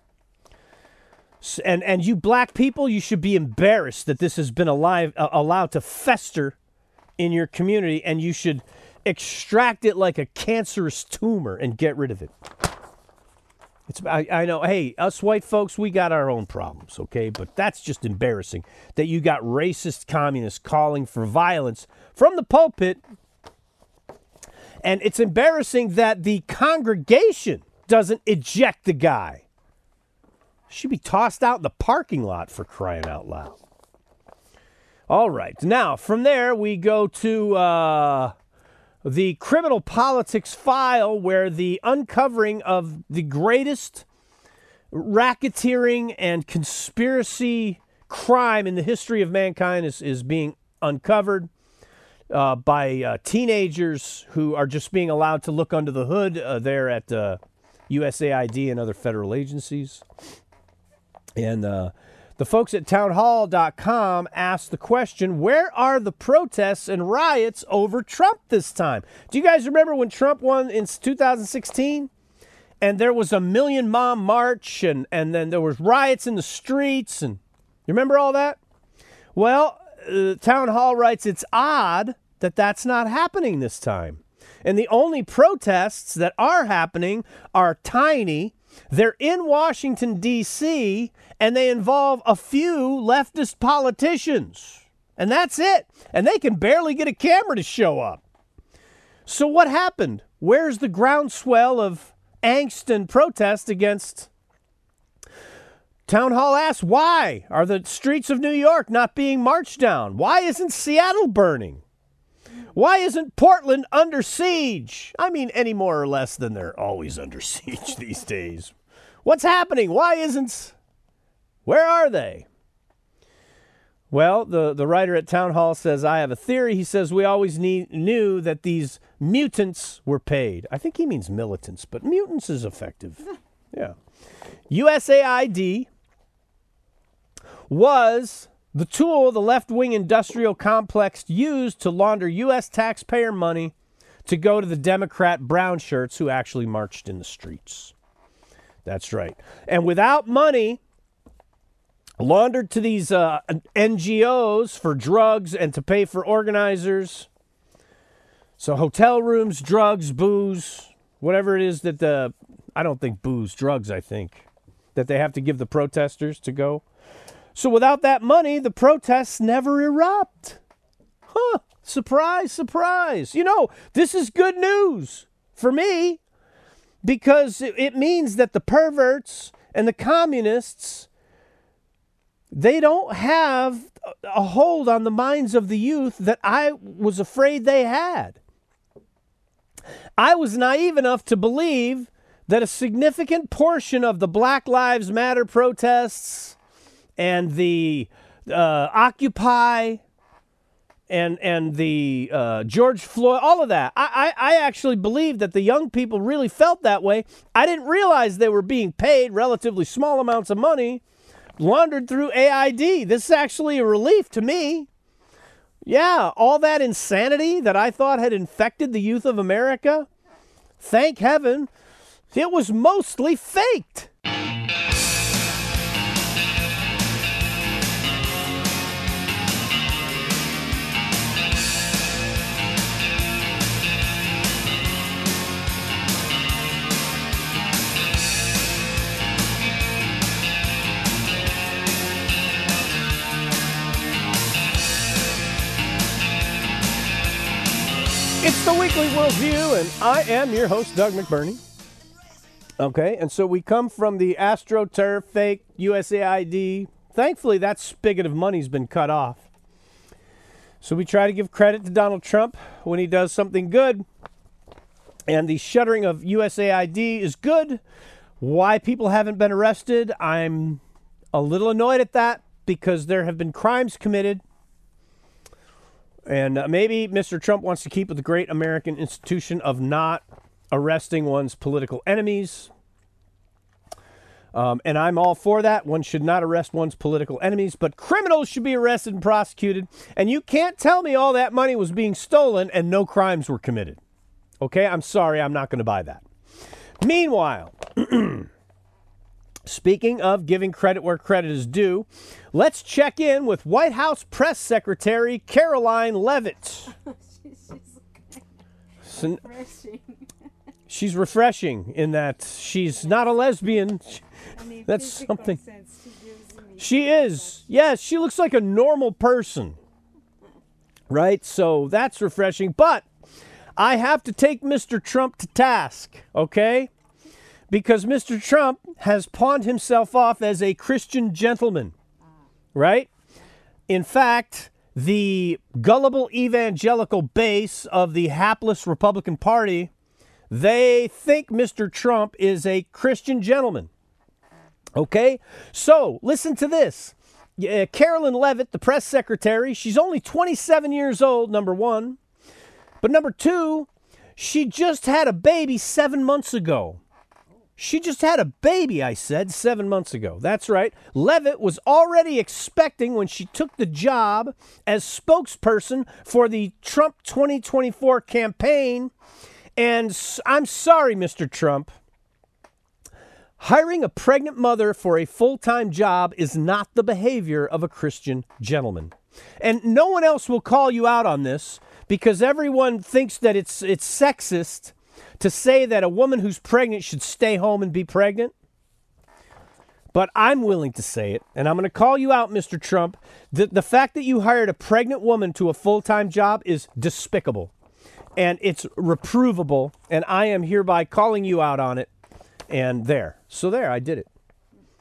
And you black people, you should be embarrassed that this has been allowed to fester in your community, and you should extract it like a cancerous tumor and get rid of it. I know, hey, us white folks, we got our own problems, okay? But that's just embarrassing that you got racist communists calling for violence from the pulpit. And it's embarrassing that the congregation doesn't eject the guy. Should be tossed out in the parking lot, for crying out loud. All right. Now, from there, we go to the criminal politics file, where the uncovering of the greatest racketeering and conspiracy crime in the history of mankind is being uncovered by teenagers who are just being allowed to look under the hood there at USAID and other federal agencies. And the folks at townhall.com asked the question, where are the protests and riots over Trump this time? Do you guys remember when Trump won in 2016? And there was a Million Mom March, and then there was riots in the streets. And you remember all that? Well, Town Hall writes, it's odd that that's not happening this time. And the only protests that are happening are tiny. They're in Washington, D.C., and they involve a few leftist politicians. And that's it. And they can barely get a camera to show up. So what happened? Where's the groundswell of angst and protest against Town hall asks, why are the streets of New York not being marched down? Why isn't Seattle burning? Why isn't Portland under siege? I mean, any more or less than they're always under siege these days. What's happening? Why isn't... Where are they? Well, the writer at Town Hall says, I have a theory. He says, we always knew that these mutants were paid. I think he means militants, but mutants is effective. Yeah. USAID was the tool the left-wing industrial complex used to launder U.S. taxpayer money to go to the Democrat brown shirts who actually marched in the streets. That's right. And without money laundered to these NGOs for drugs and to pay for organizers, so hotel rooms, drugs, booze, whatever it is that I don't think booze, drugs, I think, that they have to give the protesters to go. So without that money, the protests never erupt. Huh. Surprise, surprise. You know, this is good news for me because it means that the perverts and the communists, they don't have a hold on the minds of the youth that I was afraid they had. I was naive enough to believe that a significant portion of the Black Lives Matter protests and the Occupy and the George Floyd, all of that, I actually believe that the young people really felt that way. I didn't realize they were being paid relatively small amounts of money, laundered through AID. This is actually a relief to me. Yeah, all that insanity that I thought had infected the youth of America, thank heaven, it was mostly faked. It's the Weekly Worldview, and I am your host, Doug McBurney. Okay, and so we come from the AstroTurf, fake USAID. Thankfully, that spigot of money's been cut off. So we try to give credit to Donald Trump when he does something good. And the shuttering of USAID is good. Why people haven't been arrested, I'm a little annoyed at that because there have been crimes committed. And maybe Mr. Trump wants to keep with the great American institution of not arresting one's political enemies. And I'm all for that. One should not arrest one's political enemies, but criminals should be arrested and prosecuted. And you can't tell me all that money was being stolen and no crimes were committed. Okay, I'm sorry, I'm not going to buy that. Meanwhile, speaking of giving credit where credit is due, let's check in with White House Press Secretary Karoline Leavitt. Refreshing. She's refreshing in that she's not a lesbian. That's something. She is. Yes, she looks like a normal person. Right? So that's refreshing. But I have to take Mr. Trump to task, okay? Because Mr. Trump has pawned himself off as a Christian gentleman, right? In fact, the gullible evangelical base of the hapless Republican Party, they think Mr. Trump is a Christian gentleman, okay? So listen to this. Karoline Leavitt, the press secretary, she's only 27 years old, number one. But number two, she just had a baby 7 months ago. She just had a baby, I said, 7 months ago. That's right. Leavitt was already expecting when she took the job as spokesperson for the Trump 2024 campaign. And I'm sorry, Mr. Trump. Hiring a pregnant mother for a full-time job is not the behavior of a Christian gentleman. And no one else will call you out on this because everyone thinks that it's sexist to say that a woman who's pregnant should stay home and be pregnant. But I'm willing to say it, and I'm going to call you out, Mr. Trump. The fact that you hired a pregnant woman to a full-time job is despicable, and it's reprovable, and I am hereby calling you out on it, and there. So there, I did it.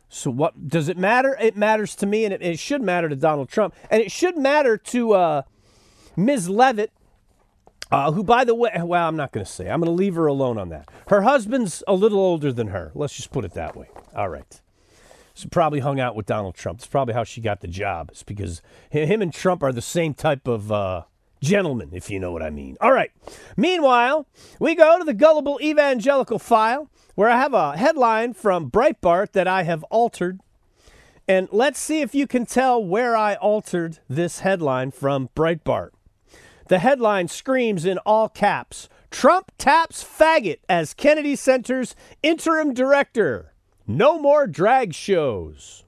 So what does it matter? It matters to me, and it should matter to Donald Trump, and it should matter to Ms. Leavitt, who, by the way, well, I'm not going to say. I'm going to leave her alone on that. Her husband's a little older than her. Let's just put it that way. All right. So probably hung out with Donald Trump. That's probably how she got the job. It's because him and Trump are the same type of gentleman, if you know what I mean. All right. Meanwhile, we go to the Gullible Evangelical File, where I have a headline from Breitbart that I have altered. And let's see if you can tell where I altered this headline from Breitbart. The headline screams in all caps, Trump taps faggot as Kennedy Center's interim director. No more drag shows.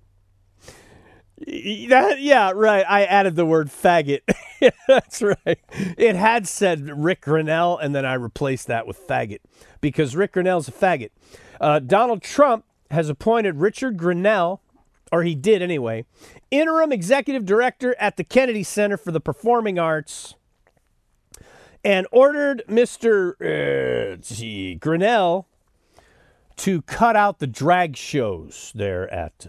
Yeah, right. I added the word faggot. That's right. It had said Rick Grinnell, and then I replaced that with faggot because Rick Grinnell's a faggot. Donald Trump has appointed Richard Grinnell, or he did anyway, interim executive director at the Kennedy Center for the Performing Arts, and ordered Mr. Grinnell to cut out the drag shows there at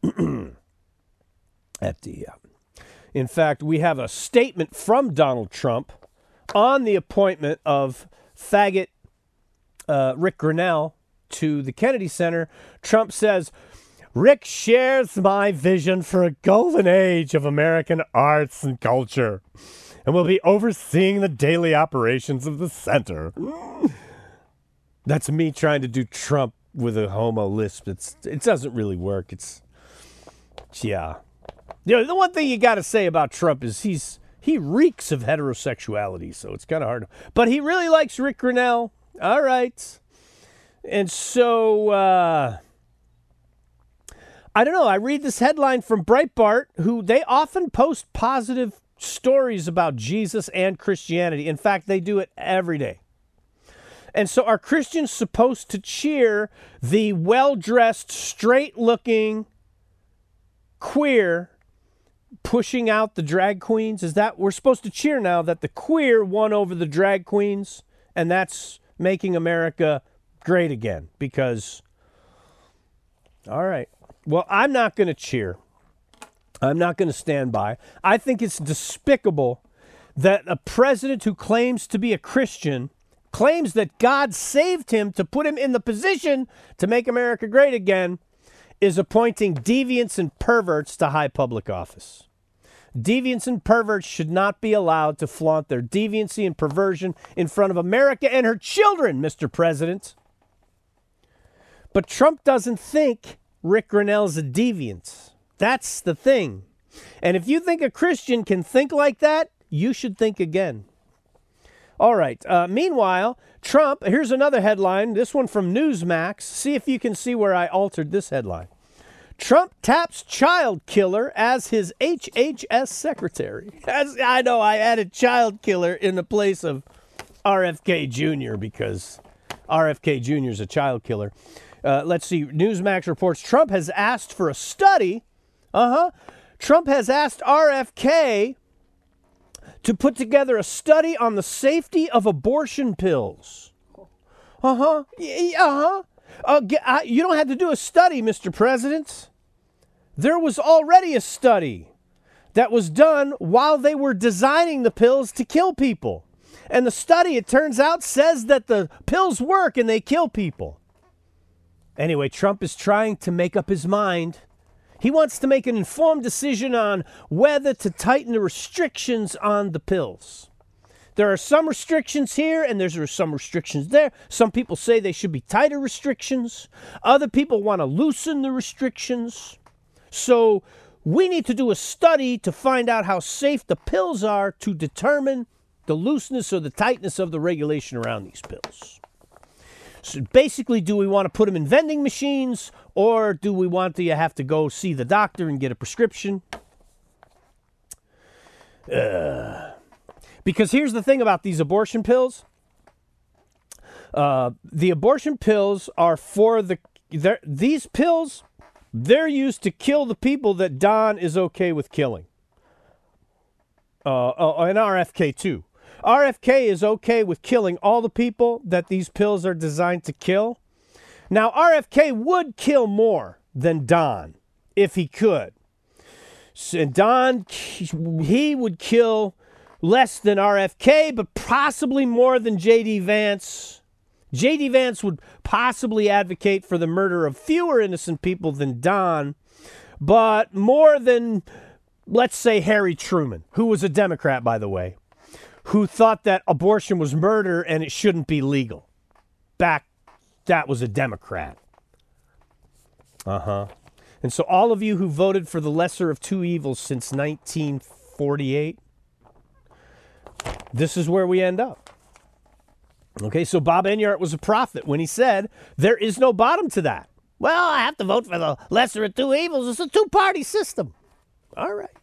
the. In fact, we have a statement from Donald Trump on the appointment of faggot Rick Grinnell to the Kennedy Center. Trump says, Rick shares my vision for a golden age of American arts and culture and will be overseeing the daily operations of the center. That's me trying to do Trump with a homo lisp. It doesn't really work. Yeah. You know, the one thing you got to say about Trump is he reeks of heterosexuality, so it's kind of hard. But he really likes Rick Grinnell. All right. And so, I don't know. I read this headline from Breitbart, who they often post positive stories about Jesus and Christianity. In fact, they do it every day. And so are Christians supposed to cheer the well-dressed, straight-looking queer pushing out the drag queens? Is that we're supposed to cheer now that the queer won over the drag queens, and that's making America great again? Because, all right, well, I'm not going to cheer. I'm not going to stand by. I think it's despicable that a president who claims to be a Christian claims that God saved him to put him in the position to make America great again, is appointing deviants and perverts to high public office. Deviants and perverts should not be allowed to flaunt their deviancy and perversion in front of America and her children, Mr. President. But Trump doesn't think Rick Grinnell's a deviant. That's the thing. And if you think a Christian can think like that, you should think again. All right. Meanwhile, Trump, here's another headline, this one from Newsmax. See if you can see where I altered this headline. Trump taps child killer as his HHS secretary. I know I added child killer in the place of RFK Jr. because RFK Jr. is a child killer. Let's see. Newsmax reports Trump has asked for a study. Trump has asked RFK to put together a study on the safety of abortion pills. You don't have to do a study, Mr. President. There was already a study that was done while they were designing the pills to kill people. And the study, it turns out, says that the pills work and they kill people. Anyway, Trump is trying to make up his mind. He wants to make an informed decision on whether to tighten the restrictions on the pills. There are some restrictions here and there's some restrictions there. Some people say they should be tighter restrictions. Other people want to loosen the restrictions. So we need to do a study to find out how safe the pills are to determine the looseness or the tightness of the regulation around these pills. So basically, do we want to put them in vending machines, or do we want to have to go see the doctor and get a prescription? Because here's the thing about these abortion pills. The abortion pills are for these pills, they're used to kill the people that Don is okay with killing. And RFK too. RFK is okay with killing all the people that these pills are designed to kill. Now, RFK would kill more than Don if he could. And Don, he would kill less than RFK, but possibly more than J.D. Vance. J.D. Vance would possibly advocate for the murder of fewer innocent people than Don, but more than, let's say, Harry Truman, who was a Democrat, by the way, who thought that abortion was murder and it shouldn't be legal. That was a Democrat. And so all of you who voted for the lesser of two evils since 1948, this is where we end up. Okay, so Bob Enyart was a prophet when he said, there is no bottom to that. Well, I have to vote for the lesser of two evils. It's a two-party system. All right.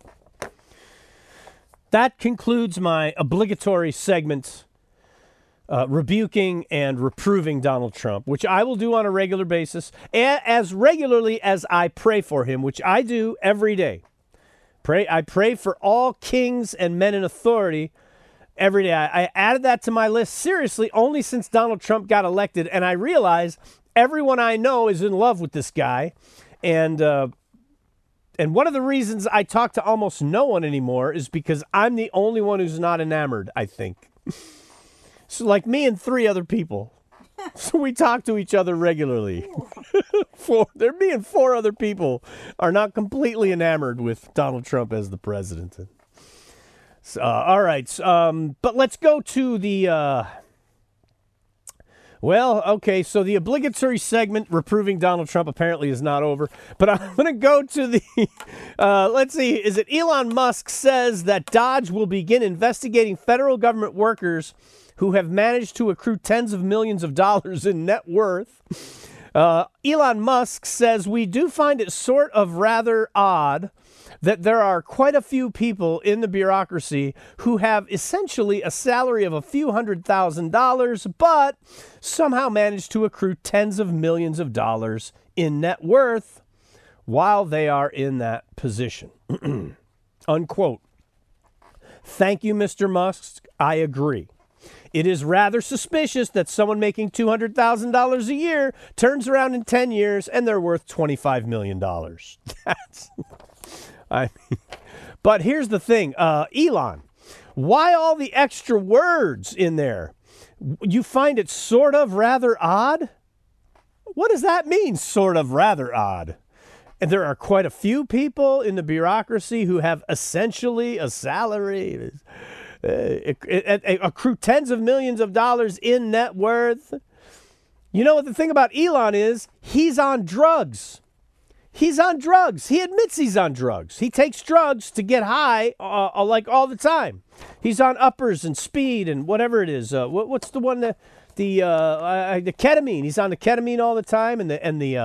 That concludes my obligatory segment rebuking and reproving Donald Trump, which I will do on a regular basis, as regularly as I pray for him, which I do every day. I pray for all kings and men in authority every day. I added that to my list seriously only since Donald Trump got elected, and I realize everyone I know is in love with this guy, and one of the reasons I talk to almost no one anymore is because I'm the only one who's not enamored, I think. So like me and three other people. So we talk to each other regularly. Me and four other people are not completely enamored with Donald Trump as the president. So, all right. But let's go to the... so the obligatory segment reproving Donald Trump apparently is not over. But I'm going to go to the... let's see. Is it Elon Musk says that Dodge will begin investigating federal government workers who have managed to accrue tens of millions of dollars in net worth. Elon Musk says, we do find it sort of rather odd that there are quite a few people in the bureaucracy who have essentially a salary of a few $100,000, but somehow managed to accrue tens of millions of dollars in net worth while they are in that position. Unquote. Thank you, Mr. Musk. I agree. It is rather suspicious that someone making $200,000 a year turns around in 10 years and they're worth $25 million. But here's the thing, Elon, why all the extra words in there? You find it sort of rather odd? What does that mean, sort of rather odd? And there are quite a few people in the bureaucracy who have essentially a salary, accrue tens of millions of dollars in net worth. You know what the thing about Elon is? He's on drugs. He's on drugs. He admits he's on drugs. He takes drugs to get high, like all the time. He's on uppers and speed and whatever it is. What's the one that the ketamine? He's on the ketamine all the time, and the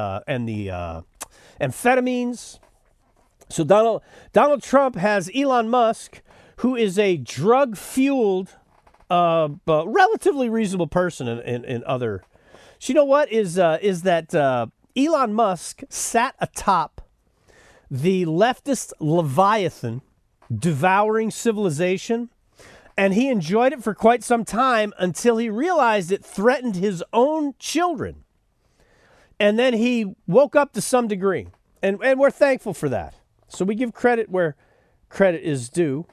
amphetamines. So Donald Trump has Elon Musk, who is a drug-fueled, but relatively reasonable person in other. So you know what is that Elon Musk sat atop the leftist Leviathan devouring civilization, and he enjoyed it for quite some time until he realized it threatened his own children. And then he woke up to some degree, and we're thankful for that. So we give credit where credit is due.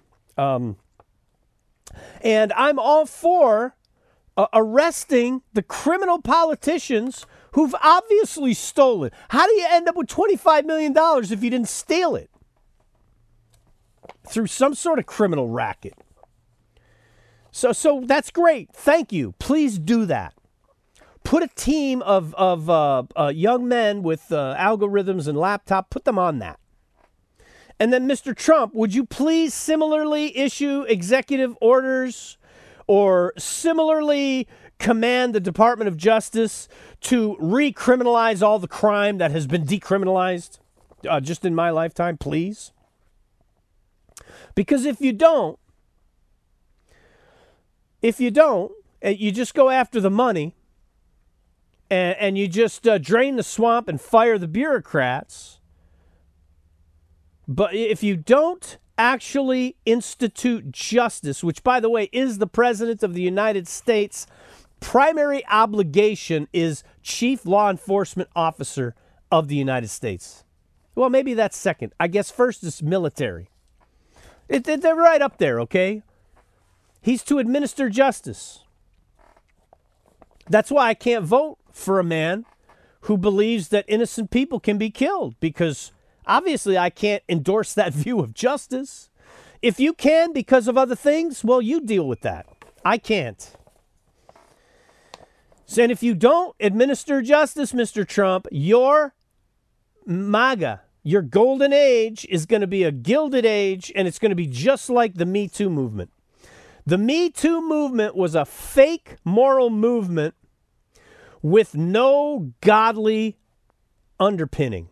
And I'm all for arresting the criminal politicians who've obviously stolen. How do you end up with $25 million if you didn't steal it? Through some sort of criminal racket. So that's great. Thank you. Please do that. Put a team of young men with algorithms and laptop, put them on that. And then, Mr. Trump, would you please similarly issue executive orders or similarly command the Department of Justice to recriminalize all the crime that has been decriminalized just in my lifetime, please? Because if you don't, you just go after the money and you just drain the swamp and fire the bureaucrats. But if you don't actually institute justice, which, by the way, is the President of the United States' primary obligation, is Chief Law Enforcement Officer of the United States. Well, maybe that's second. I guess first is military. They're right up there, okay? He's to administer justice. That's why I can't vote for a man who believes that innocent people can be killed, because obviously I can't endorse that view of justice. If you can because of other things, well, you deal with that. I can't. So, and if you don't administer justice, Mr. Trump, your MAGA, your golden age is going to be a gilded age, and it's going to be just like the Me Too movement. The Me Too movement was a fake moral movement with no godly underpinning.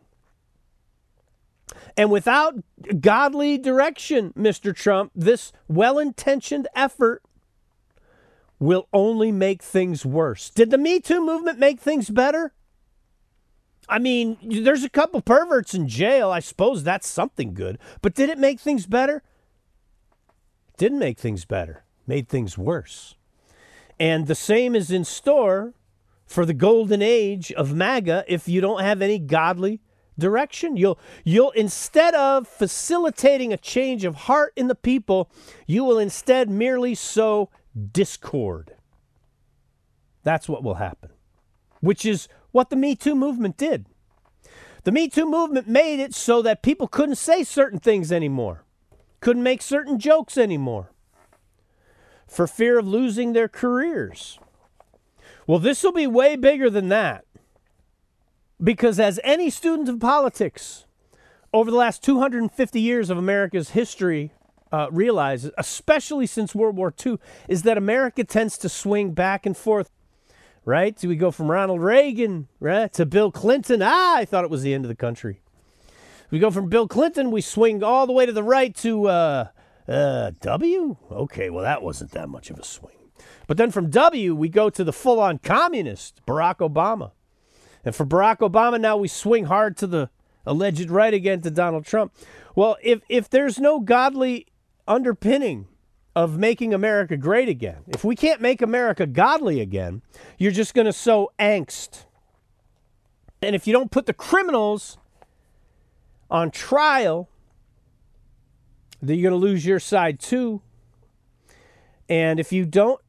And without godly direction, Mr. Trump, this well-intentioned effort will only make things worse. Did the Me Too movement make things better? I mean, there's a couple perverts in jail. I suppose that's something good. But did it make things better? Didn't make things better. Made things worse. And the same is in store for the golden age of MAGA if you don't have any godly direction. You'll instead of facilitating a change of heart in the people, you will instead merely sow discord. That's what will happen, which is what the Me Too movement did. The Me Too movement made it so that people couldn't say certain things anymore, couldn't make certain jokes anymore, for fear of losing their careers. Well, this will be way bigger than that, because as any student of politics over the last 250 years of America's history realizes, especially since World War II, is that America tends to swing back and forth, right? So we go from Ronald Reagan, right, to Bill Clinton. I thought it was the end of the country. We go from Bill Clinton, we swing all the way to the right to W? Okay, well, that wasn't that much of a swing. But then from W, we go to the full-on communist, Barack Obama. And for Barack Obama, now we swing hard to the alleged right again to Donald Trump. Well, if there's no godly underpinning of making America great again, if we can't make America godly again, you're just going to sow angst. And if you don't put the criminals on trial, then you're going to lose your side too. And if you don't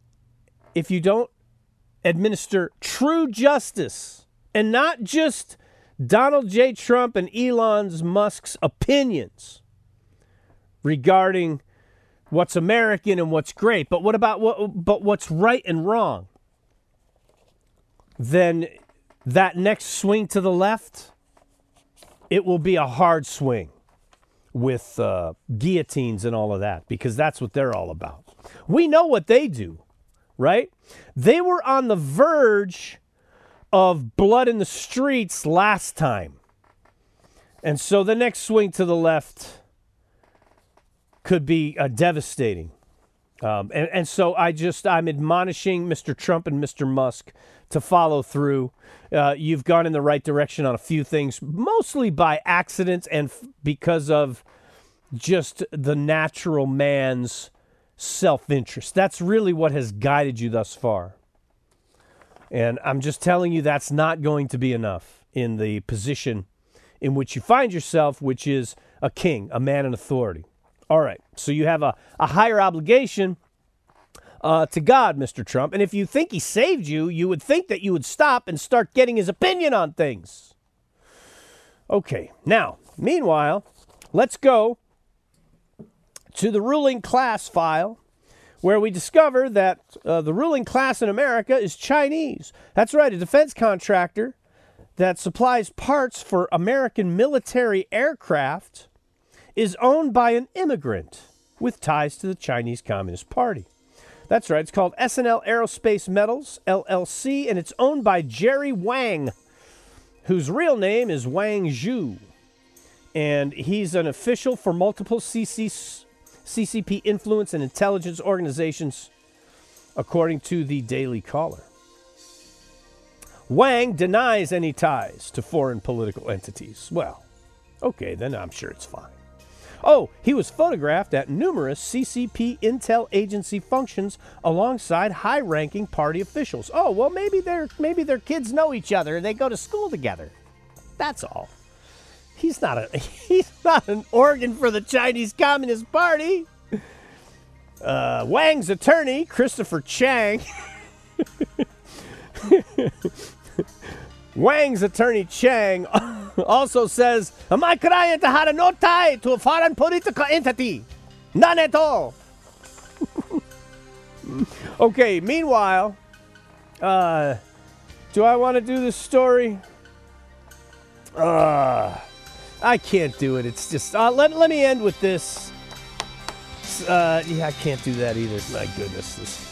administer true justice, and not just Donald J. Trump and Elon Musk's opinions regarding what's American and what's great, but what's right and wrong, then that next swing to the left, it will be a hard swing with guillotines and all of that, because that's what they're all about. We know what they do, right? They were on the verge of blood in the streets last time. And so the next swing to the left could be devastating. And so I'm admonishing Mr. Trump and Mr. Musk to follow through. You've gone in the right direction on a few things, mostly by accident and because of just the natural man's self-interest. That's really what has guided you thus far. And I'm just telling you that's not going to be enough in the position in which you find yourself, which is a king, a man in authority. All right, so you have a higher obligation to God, Mr. Trump. And if you think he saved you, you would think that you would stop and start getting his opinion on things. Okay, now, meanwhile, let's go to the ruling class file, where we discover that the ruling class in America is Chinese. That's right, a defense contractor that supplies parts for American military aircraft is owned by an immigrant with ties to the Chinese Communist Party. That's right, it's called SNL Aerospace Metals, LLC, and it's owned by Jerry Wang, whose real name is Wang Zhu. And he's an official for multiple CCP influence and intelligence organizations, according to the Daily Caller. Wang denies any ties to foreign political entities. Well, okay, then I'm sure it's fine. Oh, he was photographed at numerous CCP intel agency functions alongside high-ranking party officials. Oh, well, maybe their kids know each other and they go to school together. That's all. He's not an organ for the Chinese Communist Party. Wang's attorney, Christopher Chang. Wang's attorney Chang also says, my client had no tie to a foreign political entity. None at all. Okay, meanwhile, do I want to do this story? I can't do it. It's just, let me end with this. Yeah, I can't do that either. My goodness.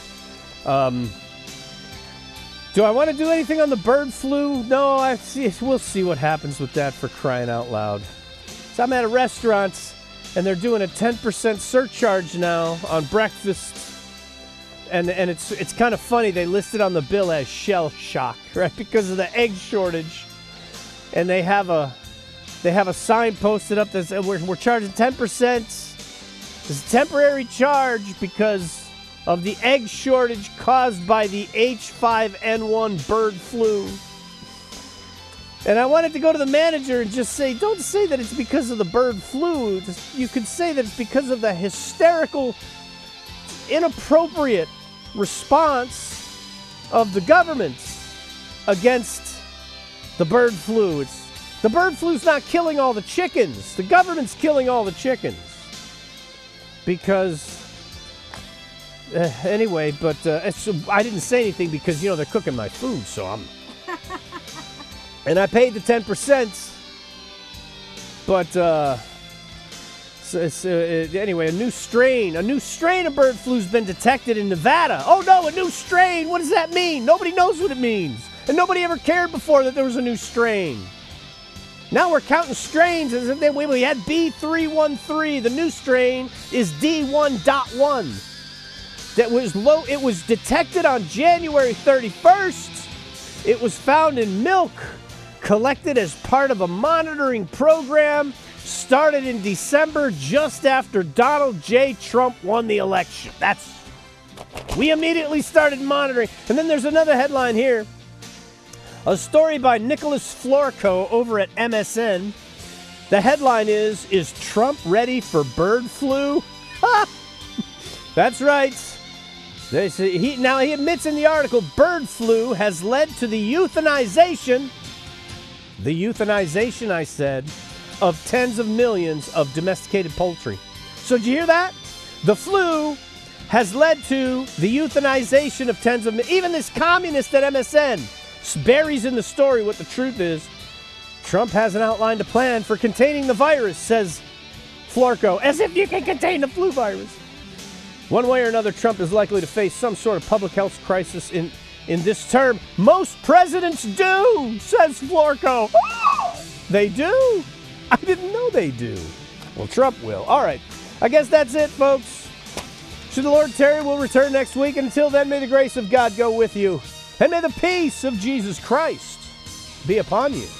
Do I want to do anything on the bird flu? No, we'll see what happens with that, for crying out loud. So I'm at a restaurant, and they're doing a 10% surcharge now on breakfast. And it's kind of funny. They list it on the bill as shell shock, right? Because of the egg shortage. And they have a sign posted up that says we're charging 10%. It's a temporary charge because of the egg shortage caused by the H5N1 bird flu. And I wanted to go to the manager and just say, don't say that it's because of the bird flu. You could say that it's because of the hysterical, inappropriate response of the government against the bird flu. The bird flu's not killing all the chickens. The government's killing all the chickens. Because, anyway, but I didn't say anything because, they're cooking my food, so I'm... And I paid the 10%. But, anyway, a new strain of bird flu's been detected in Nevada. Oh, no, a new strain. What does that mean? Nobody knows what it means. And nobody ever cared before that there was a new strain. Now we're counting strains. We had B313. The new strain is D1.1. It was detected on January 31st. It was found in milk collected as part of a monitoring program started in December just after Donald J. Trump won the election. We immediately started monitoring. And then there's another headline here. A story by Nicholas Florko over at MSN. The headline is Trump ready for bird flu? That's right. He admits in the article, bird flu has led to the euthanization, I said, of tens of millions of domesticated poultry. So did you hear that? The flu has led to the euthanization of tens of millions. Even this communist at MSN buries in the story what the truth is. Trump hasn't outlined a plan for containing the virus, says Florko, as if you can contain the flu virus. One way or another, Trump is likely to face some sort of public health crisis in this term. Most presidents do, says Florko. They do? I didn't know they do. Well, Trump will. All right. I guess that's it, folks. Should the Lord tarry, we'll return next week. And until then, may the grace of God go with you. And may the peace of Jesus Christ be upon you.